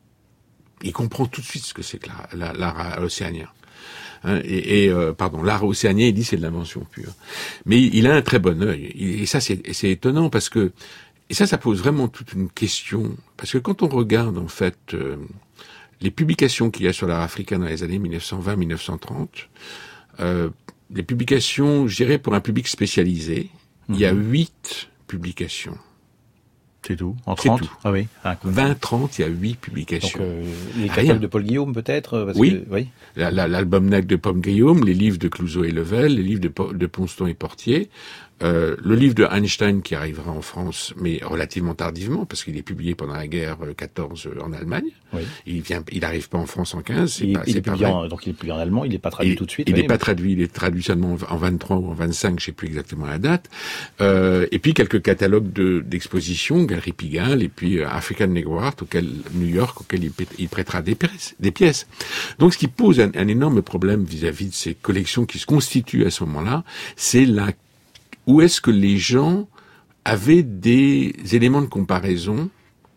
Il comprend tout de suite ce que c'est que l'art, l'art océanien. Hein, et, et euh, pardon, l'art océanien, il dit c'est de l'invention pure. Mais il, il a un très bon œil. Et ça, c'est, c'est étonnant parce que et ça, ça pose vraiment toute une question. Parce que quand on regarde en fait euh, les publications qu'il y a sur l'art africain dans les années mille neuf cent vingt à mille neuf cent trente, euh, les publications, je dirais pour un public spécialisé, mmh. il y a huit publications. C'est tout. En C'est trente tout. Ah oui. vingt trente, il y a huit publications. Donc, euh, les Rien. catalogues de Paul Guillaume, peut-être parce Oui. que, oui. La- la- L'album Nègre de Pomme Guillaume, les livres de Clouzot et Level, les livres de, Po- de Ponston et Portier, euh, le livre de Einstein qui arrivera en France, mais relativement tardivement, parce qu'il est publié pendant la guerre euh, quatorze en Allemagne. Oui. Il vient, il arrive pas en France en quinze. C'est Il, pas, il c'est est pas publié vrai. en, donc il est publié en allemand, il n'est pas traduit Il- tout de suite. Il oui, n'est pas mais- traduit, il est traduit seulement en en vingt-trois ou en vingt-cinq, je sais plus exactement la date. Euh, et puis quelques catalogues de, d'expositions, Galerie Pigalle, et puis euh, African Negro Art, auquel, New York, auquel il, pét- il prêtera des pièces, des pièces. Donc ce qui pose un, un énorme problème vis-à-vis de ces collections qui se constituent à ce moment-là, c'est la, où est-ce que les gens avaient des éléments de comparaison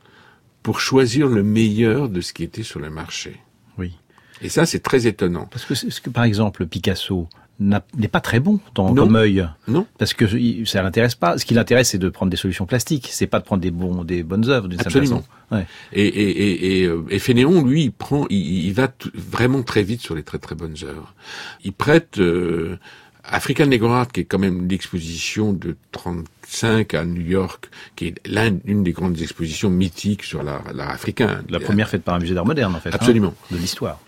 pour choisir le meilleur de ce qui était sur le marché. Oui. Et ça, c'est très étonnant. Parce que, c'est- ce que, par exemple, Picasso n'a- n'est pas très bon dans, Non. comme œil. Non? Parce que il- ça l'intéresse pas. Ce qui l'intéresse, c'est de prendre des solutions plastiques. C'est pas de prendre des bons, des bonnes œuvres d'une certaine Absolument. façon. Ouais. Et, et, et, et, euh, et Fénéon, lui, il prend, il, il va t- vraiment très vite sur les très très bonnes œuvres. Il prête euh, African Negro Art, qui est quand même l'exposition de trente-cinq à New York, qui est l'une une des grandes expositions mythiques sur l'art, l'art africain. La première faite par un musée d'art moderne, en fait. Absolument. Hein, de l'histoire.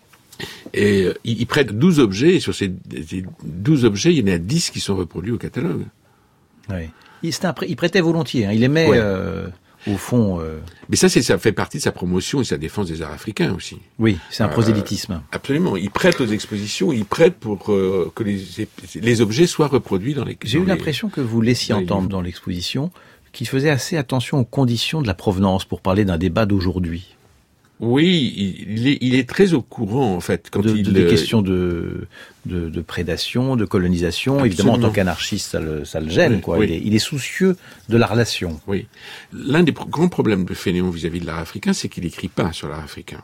Et euh, il, il prête douze objets, et sur ces, ces douze objets, il y en a dix qui sont reproduits au catalogue. Ouais. Il, c'était un prêt- il prêtait volontiers. Hein. Il aimait, Ouais. euh, au fond. Euh... Mais ça, c'est, ça fait partie de sa promotion et sa défense des arts africains aussi. Oui, c'est un Euh, prosélytisme. Absolument. Il prête aux expositions, il prête pour euh, que les, les objets soient reproduits dans les... J'ai eu dans les- l'impression que vous laissiez dans les entendre livres. dans l'exposition qu'il faisait assez attention aux conditions de la provenance pour parler d'un débat d'aujourd'hui. Oui, il, il est, il est très au courant, en fait, quand De, il... de- des euh, questions de, de, de prédation, de colonisation. Absolument. Évidemment, en tant qu'anarchiste, ça le, ça le gêne. Oui, quoi. oui. Il, est, il est soucieux de la relation. Oui. L'un des pro- grands problèmes de Fénéon vis-à-vis de l'art africain, c'est qu'il écrit pas sur l'art africain.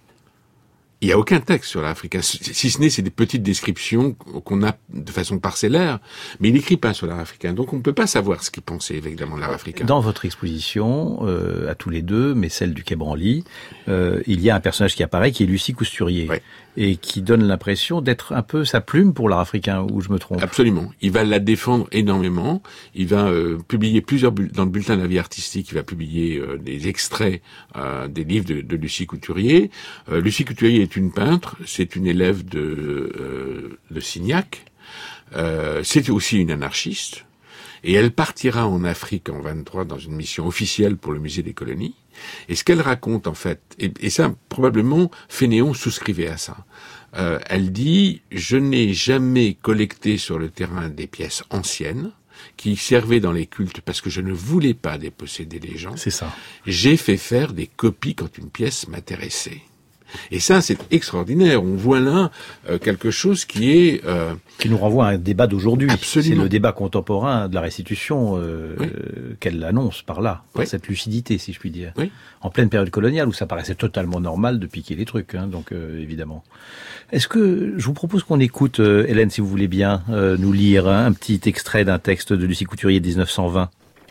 Il n'y a aucun texte sur l'art africain, si si ce n'est c'est des petites descriptions qu'on a de façon parcellaire, mais il n'écrit pas sur l'art africain. Donc on ne peut pas savoir ce qu'il pensait évidemment de l'art africain. Dans votre exposition, euh, à tous les deux, mais celle du Quai Branly, euh, il y a un personnage qui apparaît, qui est Lucie Cousturier, Ouais. et qui donne l'impression d'être un peu sa plume pour l'art africain, ou je me trompe. Absolument. Il va la défendre énormément. Il va euh, publier plusieurs bull- dans le bulletin de la vie artistique. Il va publier euh, des extraits euh, des livres de, de Lucie Couturier. Euh, Lucie Couturier est une peintre. C'est une élève de euh, de Signac. Euh, c'est aussi une anarchiste. Et elle partira en Afrique en vingt-trois dans une mission officielle pour le musée des colonies. Et ce qu'elle raconte en fait, et, et ça probablement Fénéon souscrivait à ça. Euh, elle dit « Je n'ai jamais collecté sur le terrain des pièces anciennes qui servaient dans les cultes parce que je ne voulais pas déposséder les gens. C'est ça. J'ai fait faire des copies quand une pièce m'intéressait. » Et ça, c'est extraordinaire. On voit là euh, quelque chose qui est... euh, Qui nous renvoie à un débat d'aujourd'hui. Absolument. C'est le débat contemporain de la restitution euh, Oui. euh, qu'elle annonce par là, par Oui. cette lucidité, si je puis dire. Oui. En pleine période coloniale, où ça paraissait totalement normal de piquer les trucs, hein, donc euh, évidemment. Est-ce que je vous propose qu'on écoute, euh, Hélène, si vous voulez bien, euh, nous lire hein, un petit extrait d'un texte de Lucie Couturier dix-neuf cent vingt.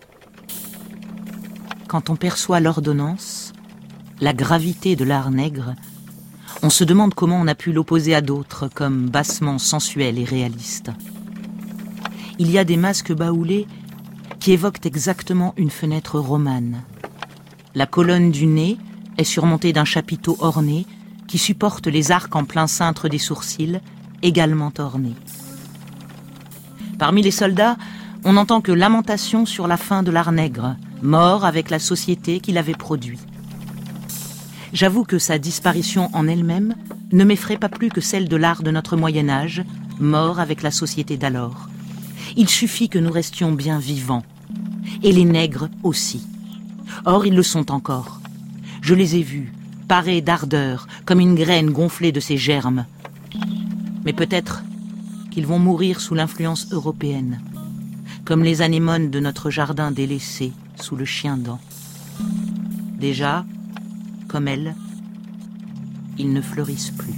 Quand on perçoit l'ordonnance, la gravité de l'art nègre, on se demande comment on a pu l'opposer à d'autres comme bassement sensuel et réaliste. Il y a des masques baoulés qui évoquent exactement une fenêtre romane. La colonne du nez est surmontée d'un chapiteau orné qui supporte les arcs en plein cintre des sourcils, également ornés. Parmi les soldats, on n'entend que lamentation sur la fin de l'art nègre, mort avec la société qui l'avait produit. J'avoue que sa disparition en elle-même ne m'effraie pas plus que celle de l'art de notre Moyen-Âge, mort avec la société d'alors. Il suffit que nous restions bien vivants. Et les nègres aussi. Or, ils le sont encore. Je les ai vus, parés d'ardeur, comme une graine gonflée de ses germes. Mais peut-être qu'ils vont mourir sous l'influence européenne, comme les anémones de notre jardin délaissé sous le chien-dent. Déjà, comme elle, ils ne fleurissent plus.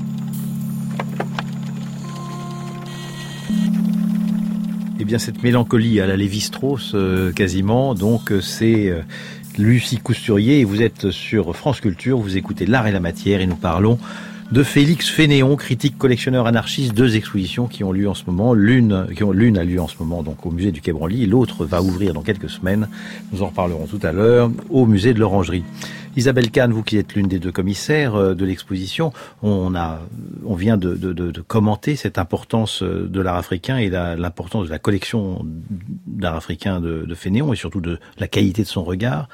Eh bien, cette mélancolie à la Lévi-Strauss, euh, quasiment, donc euh, c'est euh, Lucie Cousturier, et vous êtes sur France Culture, vous écoutez L'Art et la Matière, et nous parlons de Félix Fénéon, critique, collectionneur, anarchiste, deux expositions qui ont lieu en ce moment. L'une, qui ont, l'une a lieu en ce moment donc au musée du Quai Branly, et l'autre va ouvrir dans quelques semaines. Nous en reparlerons tout à l'heure au musée de l'Orangerie. Isabelle Kahn, vous qui êtes l'une des deux commissaires de l'exposition, on a, on vient de, de, de, de commenter cette importance de l'art africain et la, l'importance de la collection d'art africain de, de Fénéon et surtout de la qualité de son regard.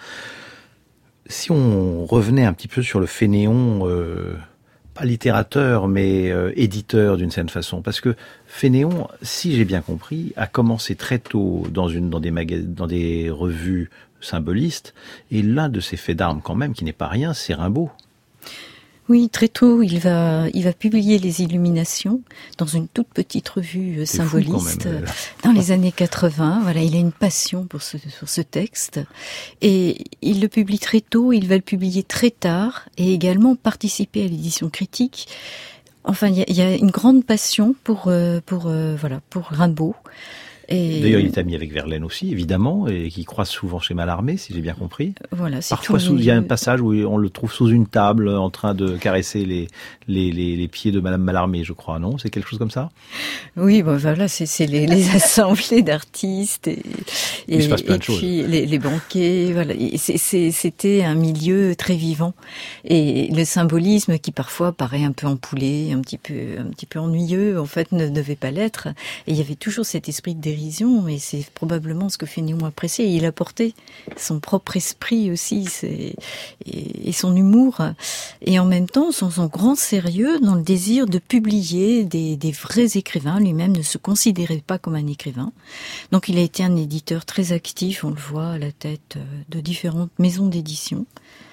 Si on revenait un petit peu sur le Fénéon, euh, pas littérateur, mais euh, éditeur d'une certaine façon, parce que Fénéon, si j'ai bien compris, a commencé très tôt dans une, dans des magas, dans des revues symbolistes, et l'un de ses faits d'armes quand même, qui n'est pas rien, c'est Rimbaud. Oui, très tôt, il va, il va publier les Illuminations dans une toute petite revue c'est symboliste même, dans les années quatre-vingts. Voilà, il a une passion pour ce, pour ce texte, et il le publie très tôt. Il va le publier très tard, et également participer à l'édition critique. Enfin, il y a, il y a une grande passion pour, pour, voilà, pour Rimbaud. Et d'ailleurs, il est ami avec Verlaine aussi, évidemment, et qui croise souvent chez Mallarmé, si j'ai bien compris. Voilà, c'est parfois, sous, il y a un passage où on le trouve sous une table, en train de caresser les les les, les pieds de Madame Mallarmé, je crois, non? C'est quelque chose comme ça? Oui, bon, voilà, c'est, c'est les, les assemblées d'artistes et, et, il se passe plein et de choses. puis les, les banquets. Voilà, et c'est, c'est, c'était un milieu très vivant, et le symbolisme qui parfois paraît un peu empoulé, un petit peu un petit peu ennuyeux, en fait, ne devait pas l'être. Et il y avait toujours cet esprit de dérision. Et c'est probablement ce que Fénéon appréciait. Il apportait son propre esprit aussi c'est, et, et son humour. Et en même temps, son, son grand sérieux dans le désir de publier des, des vrais écrivains. Lui-même ne se considérait pas comme un écrivain. Donc il a été un éditeur très actif, on le voit à la tête de différentes maisons d'édition.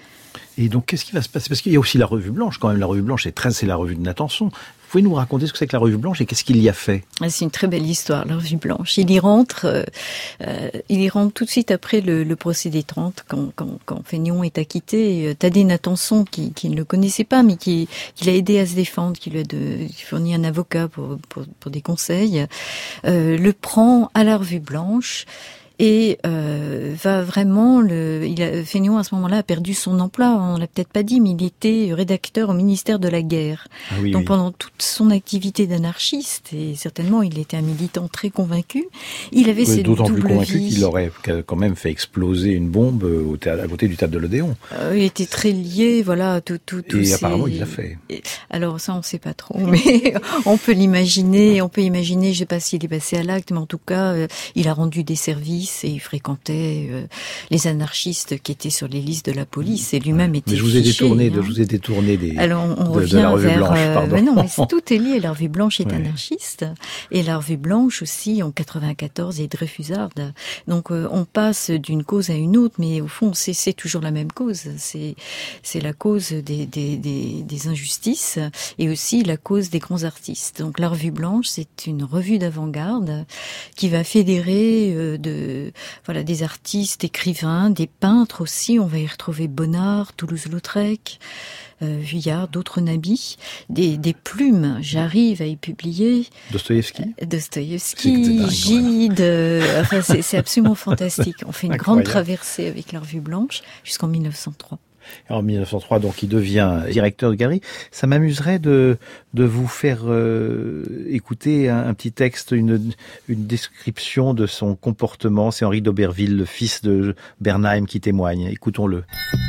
Et donc, qu'est-ce qui va se passer? Parce qu'il y a aussi la Revue Blanche, quand même. La Revue Blanche, c'est très, c'est la revue de Natanson. Vous pouvez nous raconter ce que c'est que la Revue Blanche et qu'est-ce qu'il y a fait? C'est une très belle histoire, la Revue Blanche. Il y rentre, euh, il y rentre tout de suite après le, le procès des trente, quand, quand, quand Fénéon est acquitté. Thaddée Natanson, qui, qui ne le connaissait pas, mais qui, qui l'a aidé à se défendre, qui lui a de, fourni un avocat pour, pour, pour des conseils, euh, le prend à la Revue Blanche. Et euh, va vraiment le. Il a, Fénéon à ce moment-là a perdu son emploi. On l'a peut-être pas dit, mais il était rédacteur au ministère de la Guerre. Ah oui, Donc oui. pendant toute son activité d'anarchiste, et certainement il était un militant très convaincu. Il avait oui, cette d'autant double plus convaincu vie. qu'il aurait quand même fait exploser une bombe au théâtre, à côté du théâtre de l'Odéon. Euh, il était très lié, voilà, tout, tout, tout. Et ces... apparemment il l'a fait. Et, alors ça on sait pas trop, mais on peut l'imaginer. On peut imaginer. Je sais pas s'il est passé à l'acte, mais en tout cas, euh, il a rendu des services et il fréquentait euh, les anarchistes qui étaient sur les listes de la police. Et lui-même était. Mais je vous ai fiché, détourné, hein. de, je vous ai détourné des. Alors on, on de, revient de la Revue vers. Blanche, pardon. Mais non, mais c'est, tout est lié. La Revue Blanche est ouais. anarchiste et la Revue Blanche aussi en quatre-vingt-quatorze est dreyfusarde. Donc euh, on passe d'une cause à une autre, mais au fond c'est, c'est toujours la même cause. C'est c'est la cause des, des des des injustices et aussi la cause des grands artistes. Donc la Revue Blanche, c'est une revue d'avant-garde qui va fédérer euh, de voilà des artistes, écrivains, des peintres aussi. On va y retrouver Bonnard, Toulouse-Lautrec, euh, Vuillard, d'autres nabis, des, des plumes. J'arrive à y publier. Dostoïevski. Dostoïevski, Gide. Euh, enfin, c'est, c'est absolument fantastique. On fait une Incroyable. grande traversée avec la Revue Blanche jusqu'en mille neuf cent trois. En mille neuf cent trois, donc, il devient directeur de galerie. Ça m'amuserait de de vous faire euh, écouter un, un petit texte, une une description de son comportement. C'est Henri d'Auberville, le fils de Bernheim, qui témoigne. Écoutons-le.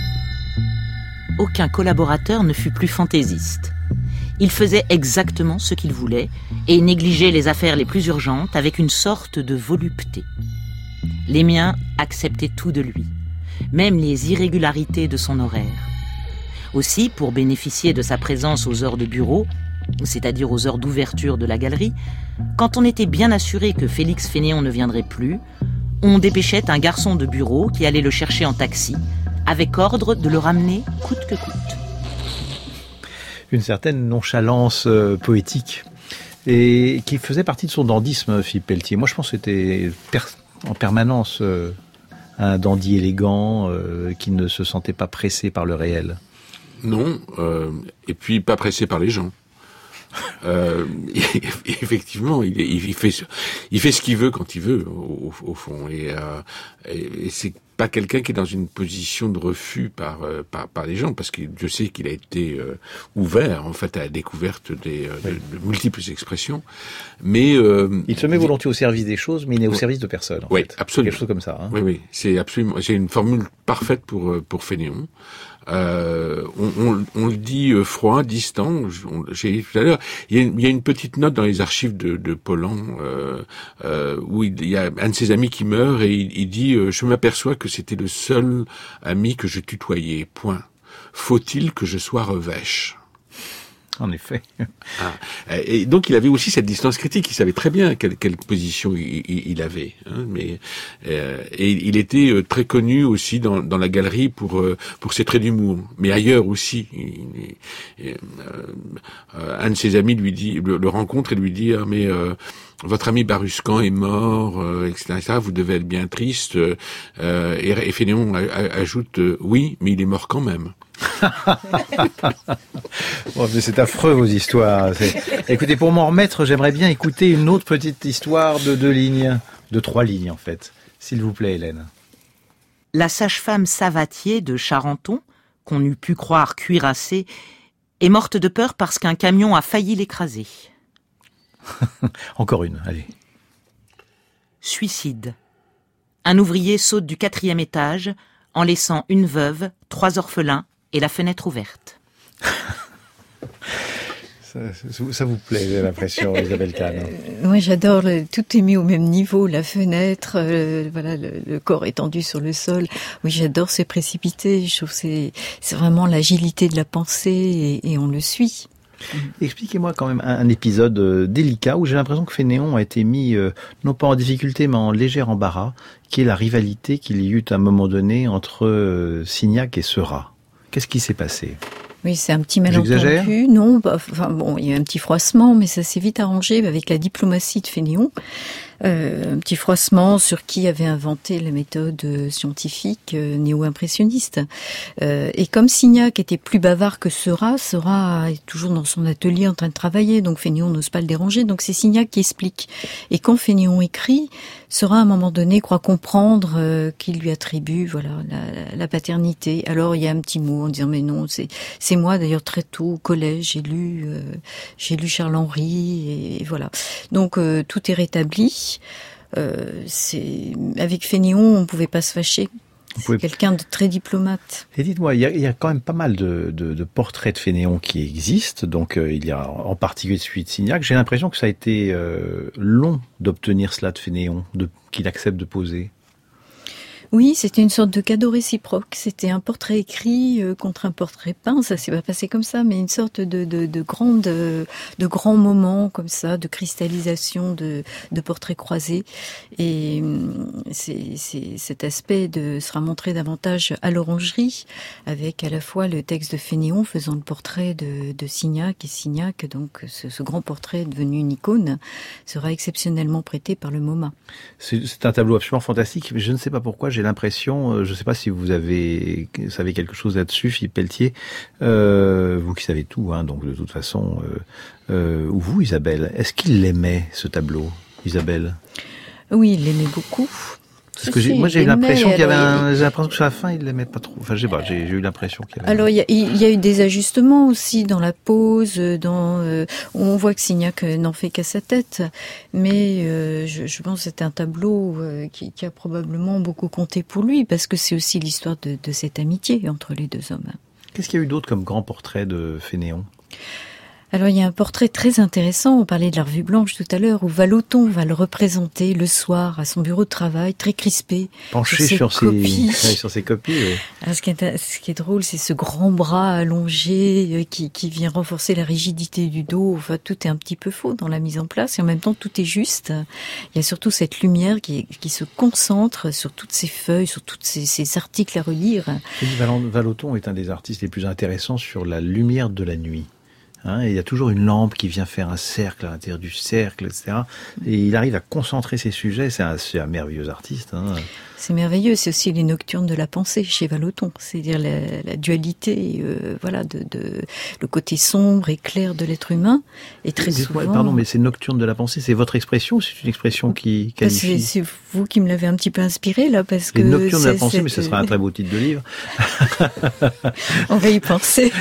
Aucun collaborateur ne fut plus fantaisiste. Il faisait exactement ce qu'il voulait et négligeait les affaires les plus urgentes avec une sorte de volupté. Les miens acceptaient tout de lui, même les irrégularités de son horaire. Aussi, pour bénéficier de sa présence aux heures de bureau, c'est-à-dire aux heures d'ouverture de la galerie, quand on était bien assuré que Félix Fénéon ne viendrait plus, on dépêchait un garçon de bureau qui allait le chercher en taxi, avec ordre de le ramener coûte que coûte. Une certaine nonchalance euh, poétique, et qui faisait partie de son dandysme, Philippe Pelletier. Moi, je pense que c'était per- en permanence euh, un dandy élégant euh, qui ne se sentait pas pressé par le réel. Non, euh, et puis pas pressé par les gens. Euh, effectivement, il, il fait il fait ce qu'il veut quand il veut, au, au fond, et, euh, et, et c'est pas quelqu'un qui est dans une position de refus par euh, par, par les gens, parce que je sais qu'il a été euh, ouvert en fait à la découverte des euh, oui. de, de multiples expressions, mais euh, il se met volontiers au service des choses, mais il est au service de personne. En oui, fait. absolument. Quelque chose comme ça. Hein. Oui, oui, c'est absolument. C'est une formule parfaite pour pour Fénéon. Euh, on, on, on le dit euh, froid, distant. J'ai dit tout à l'heure, il y, a une, il y a une petite note dans les archives de, de Pollan euh, euh, où il, il y a un de ses amis qui meurt et il, il dit euh, « Je m'aperçois que c'était le seul ami que je tutoyais. Point. Faut-il que je sois revêche ?» En effet. Ah. Et donc il avait aussi cette distance critique. Il savait très bien quelle, quelle position il, il, il avait. Hein, mais euh, et il était très connu aussi dans, dans la galerie pour pour ses traits d'humour. Mais ailleurs aussi. Il, il, euh, un de ses amis lui dit, le, le rencontre et lui dit ah, mais euh, votre ami Baruscan est mort, euh, et cetera, et cetera. Vous devez être bien triste. Euh, et, et Fénéon a, a, ajoute euh, oui, mais il est mort quand même. Oh, mais c'est affreux vos histoires. C'est... Écoutez, pour m'en remettre, j'aimerais bien écouter une autre petite histoire de deux lignes, de trois lignes en fait. S'il vous plaît, Hélène. La sage-femme Savatier de Charenton, qu'on eût pu croire cuirassée, est morte de peur parce qu'un camion a failli l'écraser. Encore une, allez. Suicide. Un ouvrier saute du quatrième étage en laissant une veuve, trois orphelins et la fenêtre ouverte. ça, ça vous plaît, j'ai l'impression, Isabelle Kahn. euh, Moi, j'adore, le, tout est mis au même niveau, la fenêtre, euh, voilà, le, le corps étendu sur le sol. Oui, j'adore se précipiter. Je trouve que c'est, c'est vraiment l'agilité de la pensée et, et on le suit. Expliquez-moi quand même un, un épisode euh, délicat où j'ai l'impression que Fénéon a été mis, euh, non pas en difficulté, mais en léger embarras, qui est la rivalité qu'il y eut à un moment donné entre euh, Signac et Seurat. Qu'est-ce qui s'est passé ? Oui, c'est un petit malentendu. Non, bah, enfin bon, il y a un petit froissement, mais ça s'est vite arrangé avec la diplomatie de Fénéon. Euh, un petit froissement sur qui avait inventé la méthode scientifique euh, néo-impressionniste. Euh, et comme Signac était plus bavard que Seurat, Seurat est toujours dans son atelier en train de travailler, donc Fénéon n'ose pas le déranger, donc c'est Signac qui explique. Et quand Fénéon écrit, Seurat à un moment donné croit comprendre euh, qu'il lui attribue voilà la, la paternité. Alors il y a un petit mot en disant mais non, c'est c'est moi d'ailleurs très tôt au collège, j'ai lu euh, j'ai lu Charles-Henri et, et voilà. Donc euh, tout est rétabli. Euh, c'est avec Fénéon, on pouvait pas se fâcher. C'est pouvez... quelqu'un de très diplomate. Et dites-moi, il y a, il y a quand même pas mal de, de, de portraits de Fénéon qui existent. Donc euh, il y a en particulier celui de Signac. J'ai l'impression que ça a été euh, long d'obtenir cela de Fénéon, de, qu'il accepte de poser. Oui, c'était une sorte de cadeau réciproque. C'était un portrait écrit euh, contre un portrait peint. Ça s'est pas passé comme ça, mais une sorte de, de, de grande, de, de grands moments comme ça, de cristallisation de, de portraits croisés. Et c'est, c'est, cet aspect de, sera montré davantage à l'Orangerie, avec à la fois le texte de Fénéon faisant le portrait de, de Signac, et Signac, donc ce, ce grand portrait devenu une icône, sera exceptionnellement prêté par le MoMA. C'est, c'est un tableau absolument fantastique, mais je ne sais pas pourquoi. J'ai l'impression, je ne sais pas si vous avez savez quelque chose là-dessus, Philippe Pelletier, euh, vous qui savez tout, hein, donc de toute façon, euh, euh, ou vous, Isabelle, est-ce qu'il l'aimait ce tableau, Isabelle ? Oui, il l'aimait beaucoup. Parce que j'ai, moi j'ai eu l'impression qu'il y avait un, j'ai l'impression que sur la fin il l'aimait pas trop. Enfin je sais pas, j'ai, j'ai eu l'impression qu'il y avait. Alors il y a, il y a eu des ajustements aussi dans la pose, dans euh, on voit que Signac n'en fait qu'à sa tête, mais euh, je, je pense que c'est un tableau euh, qui, qui a probablement beaucoup compté pour lui parce que c'est aussi l'histoire de, de cette amitié entre les deux hommes. Qu'est-ce qu'il y a eu d'autre comme grand portrait de Fénéon ? Alors il y a un portrait très intéressant, on parlait de la revue blanche tout à l'heure, où Vallotton va le représenter le soir à son bureau de travail, très crispé, penché sur ses copies. Ses, sur ses copies oui. Alors, ce, qui est, ce qui est drôle, c'est ce grand bras allongé qui, qui vient renforcer la rigidité du dos. Enfin, tout est un petit peu faux dans la mise en place et en même temps tout est juste. Il y a surtout cette lumière qui, qui se concentre sur toutes ces feuilles, sur tous ces, ces articles à relire. Vallotton est un des artistes les plus intéressants sur la lumière de la nuit. Hein, et il y a toujours une lampe qui vient faire un cercle à l'intérieur du cercle, et cetera. Et il arrive à concentrer ses sujets. C'est un, c'est un merveilleux artiste. Hein. C'est merveilleux. C'est aussi les nocturnes de la pensée chez Vallotton. C'est-à-dire la, la dualité, euh, voilà, de, de le côté sombre et clair de l'être humain. Et très souvent. Pardon, mais c'est nocturne de la pensée. C'est votre expression ou c'est une expression qui qualifie? C'est, c'est vous qui me l'avez un petit peu inspiré là, parce que. Les nocturnes de la pensée, cette... mais ce sera un très beau titre de livre. On va y penser.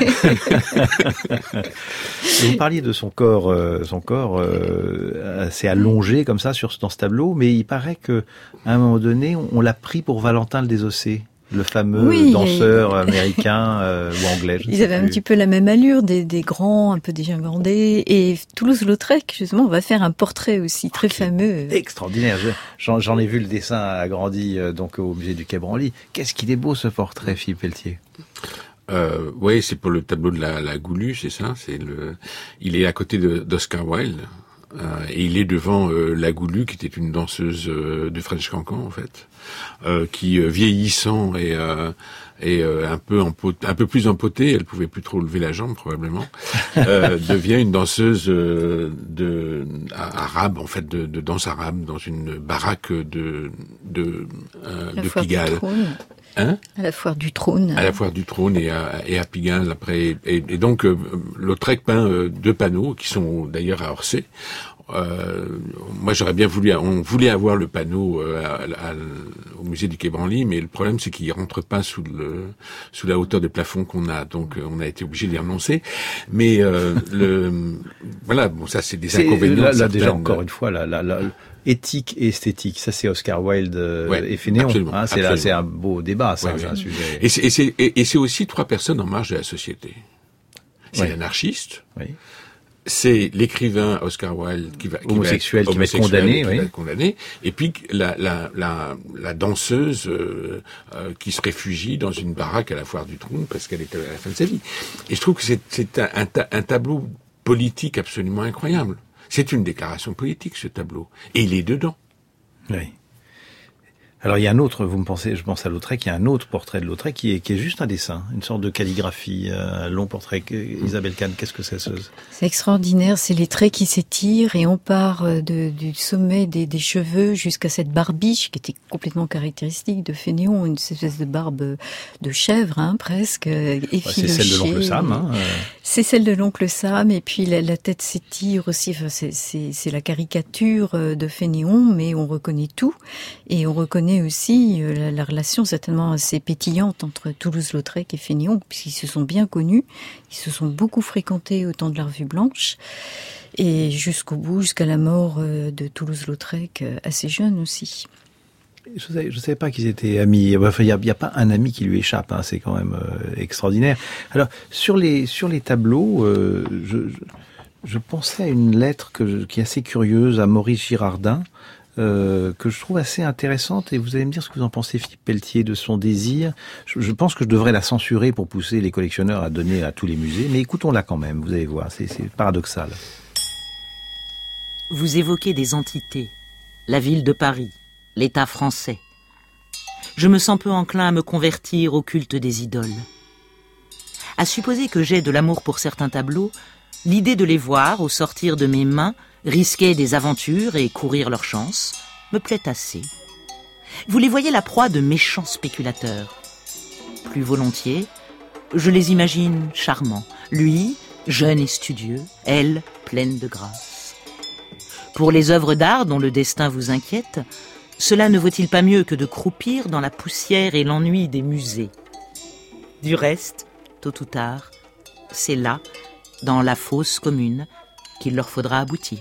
Vous parliez de son corps, euh, son corps euh, assez allongé comme ça sur dans ce tableau, mais il paraît que à un moment donné, on, on l'a pris pour Valentin le Désossé, le fameux oui, danseur et... américain euh, ou anglais. Ils avaient plus. un petit peu la même allure, des, des grands, un peu dégingandés. Et Toulouse-Lautrec, justement, va faire un portrait aussi très okay. fameux. Extraordinaire. J'en, j'en ai vu le dessin agrandi euh, donc au musée du Quai Branly. Qu'est-ce qu'il est beau ce portrait, Philippe Pelletier. Euh, oui, c'est pour le tableau de la, la Goulue, c'est ça. C'est le. Il est à côté de, d'Oscar Wilde euh, et il est devant euh, la Goulue, qui était une danseuse euh, de French Cancan en fait, euh, qui euh, vieillissant et euh, et euh, un peu empot- un peu plus empotée, elle pouvait plus trop lever la jambe probablement, euh, devient une danseuse euh, de arabe en fait, de, de danse arabe dans une baraque de de euh, de Pigalle. Hein? À la foire du trône. À la foire du trône et à, et à Pigalle après. Et, et donc, euh, Lautrec peint euh, deux panneaux qui sont d'ailleurs à Orsay. Euh, moi, j'aurais bien voulu, on voulait avoir le panneau euh, à, à, au musée du Quai Branly, mais le problème, c'est qu'il rentre pas sous le, sous la hauteur de plafond qu'on a. Donc, euh, on a été obligé d'y renoncer. Mais, euh, le, voilà, bon, ça, c'est des c'est, inconvénients. Là, là déjà, encore une fois, là, là, là, éthique et esthétique, ça c'est Oscar Wilde euh, ouais, et Fénéon. Hein, c'est là, c'est un beau débat, ça, ouais, c'est ouais. un sujet. Et c'est, et c'est, et c'est aussi trois personnes en marge de la société. C'est ouais. l'anarchiste. Oui. C'est l'écrivain Oscar Wilde qui va, qui homosexuel, va, qui va être condamné, qui oui. va être condamné. Et puis la, la, la, la danseuse euh, euh, qui se réfugie dans une baraque à la foire du trône parce qu'elle est à la fin de sa vie. Et je trouve que c'est, c'est un, un, un tableau politique absolument incroyable. C'est une déclaration politique, ce tableau. Et il est dedans. Oui. Alors il y a un autre, vous me pensez, je pense à Lautrec, il y a un autre portrait de Lautrec qui est, qui est juste un dessin, une sorte de calligraphie, un long portrait. Isabelle Kahn, qu'est-ce que c'est ce... C'est extraordinaire, c'est les traits qui s'étirent et on part de, du sommet des, des cheveux jusqu'à cette barbiche qui était complètement caractéristique de Fénéon, une espèce de barbe de chèvre, hein, presque, effilochée. Ouais, c'est celle de l'oncle Sam. Hein. C'est celle de l'oncle Sam, et puis la, la tête s'étire aussi, enfin, c'est, c'est, c'est la caricature de Fénéon, mais on reconnaît tout, et on reconnaît aussi la, la relation certainement assez pétillante entre Toulouse-Lautrec et Fénéon, puisqu'ils se sont bien connus, ils se sont beaucoup fréquentés au temps de la Revue Blanche, et jusqu'au bout, jusqu'à la mort de Toulouse-Lautrec, assez jeune aussi. Je ne savais, je savais pas qu'ils étaient amis. Enfin, il n'y a, y a pas un ami qui lui échappe. Hein. C'est quand même euh, extraordinaire. Alors, sur les sur les tableaux, euh, je, je, je pensais à une lettre que je, qui est assez curieuse à Maurice Girardin, euh, que je trouve assez intéressante. Et vous allez me dire ce que vous en pensez, Philippe Pelletier, de son désir. Je, je pense que je devrais la censurer pour pousser les collectionneurs à donner à tous les musées. Mais écoutons-la quand même. Vous allez voir, c'est, c'est paradoxal. Vous évoquez des entités, la ville de Paris, l'État français. Je me sens peu enclin à me convertir au culte des idoles. À supposer que j'ai de l'amour pour certains tableaux, l'idée de les voir au sortir de mes mains, risquer des aventures et courir leur chance, me plaît assez. Vous les voyez la proie de méchants spéculateurs. Plus volontiers, je les imagine charmants. Lui, jeune et studieux, elle, pleine de grâce. Pour les œuvres d'art dont le destin vous inquiète, cela ne vaut-il pas mieux que de croupir dans la poussière et l'ennui des musées? Du reste, tôt ou tard, c'est là, dans la fosse commune, qu'il leur faudra aboutir.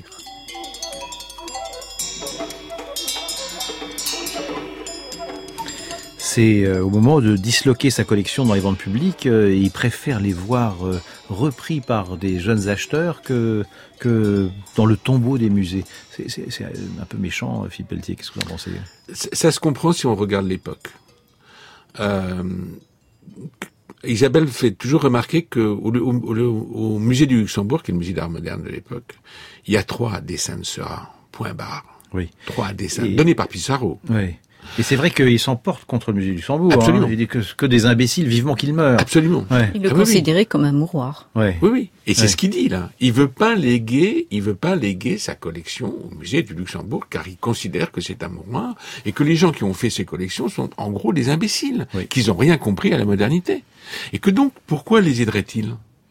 C'est euh, au moment de disloquer sa collection dans les ventes publiques, euh, il préfère les voir euh, repris par des jeunes acheteurs que, que dans le tombeau des musées. C'est, c'est, c'est un peu méchant, Philippe Pelletier, qu'est-ce que vous en pensez? Ça, ça se comprend si on regarde l'époque. Euh, Isabelle fait toujours remarquer que au, au, au, au musée du Luxembourg, qui est le musée d'art moderne de l'époque, il y a trois dessins de Seurat, point barre. Oui. Trois dessins, Et... donnés par Pissarro. Oui. Et c'est vrai qu'il s'emporte contre le musée du Luxembourg. Absolument. Hein. Il dit que, que des imbéciles, vivement qu'ils meurent. Absolument. Ouais. Il le Ah, oui, considérait oui. comme un mouroir. Ouais. Oui, oui. Et c'est ouais. ce qu'il dit, là. Il veut pas léguer, il veut pas léguer sa collection au musée du Luxembourg, car il considère que c'est un mouroir, et que les gens qui ont fait ces collections sont, en gros, des imbéciles. Oui. Qu'ils ont rien compris à la modernité. Et que donc, pourquoi les aiderait-il?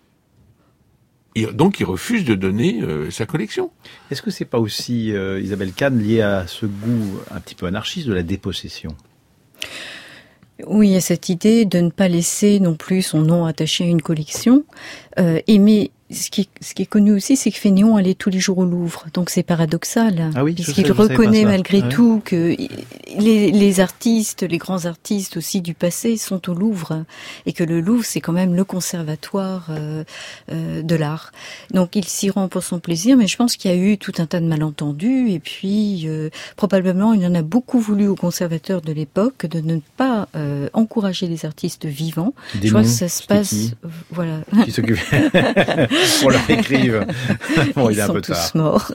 Il, donc, il refuse de donner euh, sa collection. Est-ce que c'est pas aussi, euh, Isabelle Kahn, lié à ce goût un petit peu anarchiste de la dépossession? Oui, il y a cette idée de ne pas laisser non plus son nom attaché à une collection. Euh, et mais ce qui, ce qui est connu aussi, c'est que Fénéon allait tous les jours au Louvre. Donc c'est paradoxal. Ah oui, puisqu'il reconnaît malgré ah oui. tout que les, les artistes, les grands artistes aussi du passé sont au Louvre. Et que le Louvre, c'est quand même le conservatoire euh, euh, de l'art. Donc il s'y rend pour son plaisir, mais je pense qu'il y a eu tout un tas de malentendus. Et puis, euh, probablement, il y en a beaucoup voulu aux conservateurs de l'époque de ne pas euh, encourager les artistes vivants. Des je crois que ça se passe... Qui, voilà. Qui s'occupe On leur écrive. Bon, Ils il est un sont peu tous tard. morts.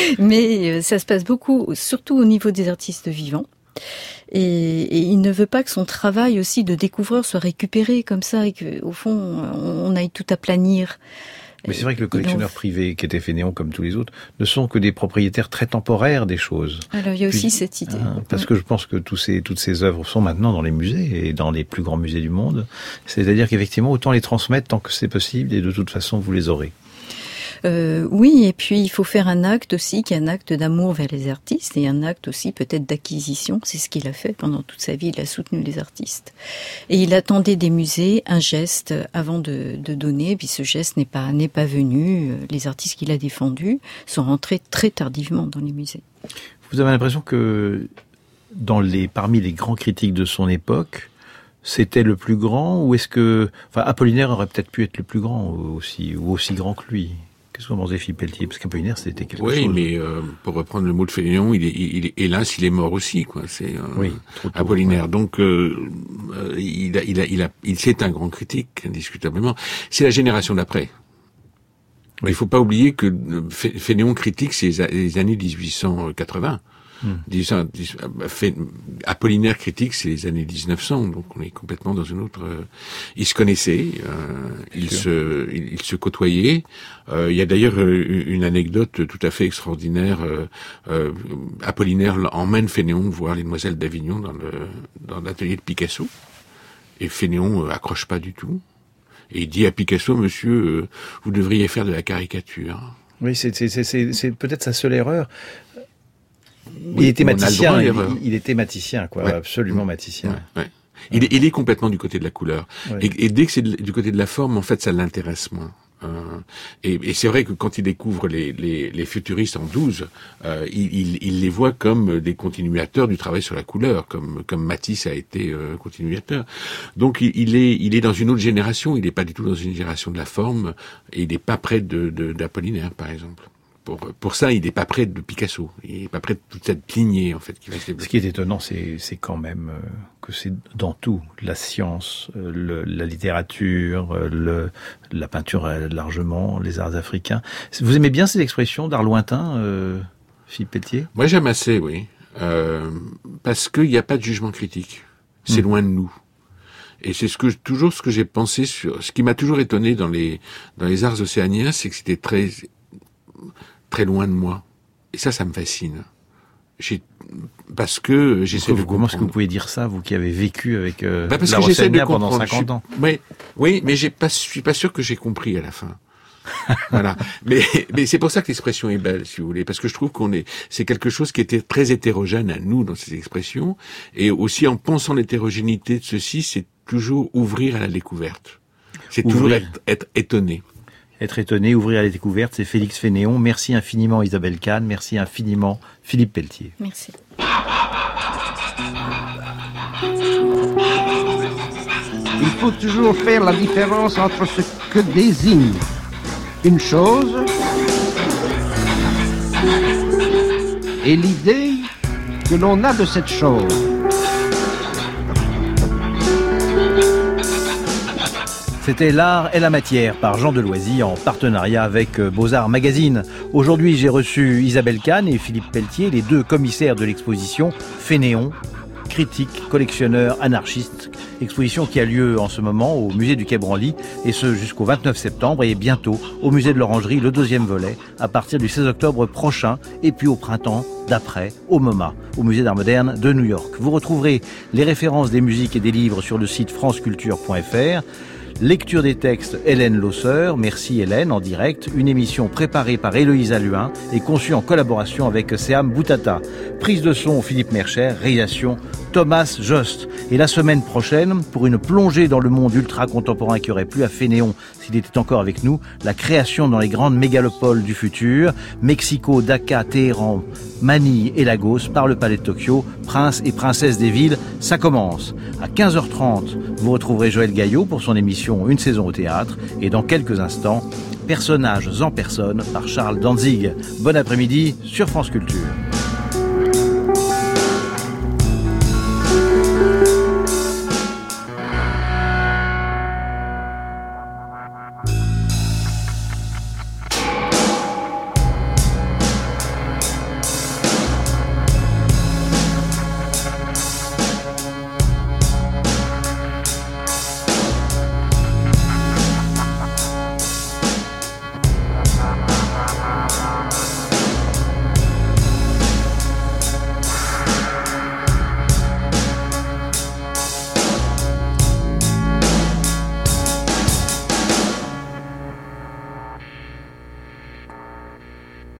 Mais euh, ça se passe beaucoup, surtout au niveau des artistes vivants. Et, et il ne veut pas que son travail aussi de découvreur soit récupéré comme ça et qu'au fond, on, on aille tout aplanir. Mais c'est vrai que le collectionneur privé, qui était Fénéon comme tous les autres, ne sont que des propriétaires très temporaires des choses. Alors il y a aussi Puis, cette idée. Hein, parce que je pense que tous ces, toutes ces œuvres sont maintenant dans les musées et dans les plus grands musées du monde. C'est-à-dire qu'effectivement, autant les transmettre tant que c'est possible et de toute façon, vous les aurez. Euh, oui, et puis il faut faire un acte aussi qui est un acte d'amour vers les artistes et un acte aussi peut-être d'acquisition. C'est ce qu'il a fait pendant toute sa vie, il a soutenu les artistes. Et il attendait des musées un geste avant de, de donner, et puis ce geste n'est pas, n'est pas venu. Les artistes qu'il a défendus sont rentrés très tardivement dans les musées. Vous avez l'impression que dans les, parmi les grands critiques de son époque, c'était le plus grand, ou est-ce que, enfin, Apollinaire aurait peut-être pu être le plus grand aussi, ou aussi grand que lui? Qu'est-ce que vous pensez, Philippe Pelletier? Parce qu'Apollinaire, c'était quelque oui, chose. Oui, mais euh, pour reprendre le mot de Fénéon, il est, il est, hélas, il est mort aussi, quoi. C'est euh, oui, trop tôt, Apollinaire. Ouais. Donc, euh, euh, il a, il a, il a, il c'est un grand critique, indiscutablement. C'est la génération d'après. Oui. Il faut pas oublier que Fénéon critique c'est les années dix-huit cent quatre-vingts. Hmm. Apollinaire critique, c'est les années dix-neuf cents, donc on est complètement dans une autre... Euh, ils se connaissaient, euh, ils, se, ils, ils se côtoyaient. Euh, il y a d'ailleurs une anecdote tout à fait extraordinaire. Euh, euh, Apollinaire emmène Fénéon voir les Demoiselles d'Avignon dans, le, dans l'atelier de Picasso. Et Fénéon euh, accroche pas du tout. Et il dit à Picasso, monsieur, euh, vous devriez faire de la caricature. Oui, c'est, c'est, c'est, c'est, c'est peut-être sa seule erreur. Oui, il était maticien, il, il était maticien, quoi, ouais. absolument maticien. Ouais, ouais. Il, est, il est complètement du côté de la couleur. Ouais. Et, et dès que c'est du côté de la forme, en fait, ça l'intéresse moins. Euh, et, et c'est vrai que quand il découvre les, les, les futuristes en douze, euh, il, il, il les voit comme des continuateurs du travail sur la couleur, comme, comme Matisse a été euh, continuateur. Donc il, il est, il est dans une autre génération. Il n'est pas du tout dans une génération de la forme. Et il n'est pas près de, de, d'Apollinaire, par exemple. Pour, pour ça, il n'est pas près de Picasso. Il n'est pas près de toute cette lignée, en fait, qui va se développer. Ce qui est étonnant, c'est, c'est quand même euh, que c'est dans tout. La science, euh, le, la littérature, euh, le, la peinture euh, largement, les arts africains. Vous aimez bien ces expressions d'art lointain, euh, Philippe Pelletier? Moi, j'aime assez, oui. Euh, parce qu'il n'y a pas de jugement critique. C'est mmh. loin de nous. Et c'est ce que, toujours ce que j'ai pensé sur... Ce qui m'a toujours étonné dans les, dans les arts océaniens, c'est que c'était très... très loin de moi. Et ça, ça me fascine. J'ai, parce que j'essaie vous, de Comment est-ce que vous pouvez dire ça, vous qui avez vécu avec euh, bah parce la que j'essaie de pendant comprendre. cinquante ans? Oui, oui, mais j'ai pas, je suis pas sûr que j'ai compris à la fin. Voilà. Mais, mais c'est pour ça que l'expression est belle, si vous voulez, parce que je trouve qu'on est, c'est quelque chose qui était très hétérogène à nous dans ces expressions, et aussi en pensant l'hétérogénéité de ceci, c'est toujours ouvrir à la découverte. C'est ouvrir. toujours être, être étonné. Être étonné, ouvrir à la découverte, c'est Félix Fénéon. Merci infiniment Isabelle Kahn, merci infiniment Philippe Pelletier. Merci. Il faut toujours faire la différence entre ce que désigne une chose et l'idée que l'on a de cette chose. C'était L'Art et la Matière par Jean Deloisy en partenariat avec Beaux-Arts Magazine. Aujourd'hui, j'ai reçu Isabelle Kahn et Philippe Pelletier, les deux commissaires de l'exposition Fénéon, critique, collectionneur, anarchiste. Exposition qui a lieu en ce moment au musée du Quai Branly, et ce jusqu'au vingt-neuf septembre, et bientôt au musée de l'Orangerie, le deuxième volet, à partir du seize octobre prochain, et puis au printemps d'après, au MoMA, au musée d'art moderne de New York. Vous retrouverez les références des musiques et des livres sur le site franceculture point f r. Lecture des textes, Hélène Losseur. Merci Hélène, en direct. Une émission préparée par Héloïsa Luin et conçue en collaboration avec Seam Boutata. Prise de son, Philippe Mercher. Réalisation, Thomas Jost. Et la semaine prochaine, pour une plongée dans le monde ultra-contemporain qui aurait plu à Fénéon s'il était encore avec nous, la création dans les grandes mégalopoles du futur, Mexico, Dakar, Téhéran, Manille et Lagos, par le Palais de Tokyo, princes et princesses des villes, ça commence. À quinze heures trente, vous retrouverez Joël Gaillot pour son émission Une saison au théâtre, et dans quelques instants, Personnages en personne par Charles Danzig. Bon après-midi sur France Culture.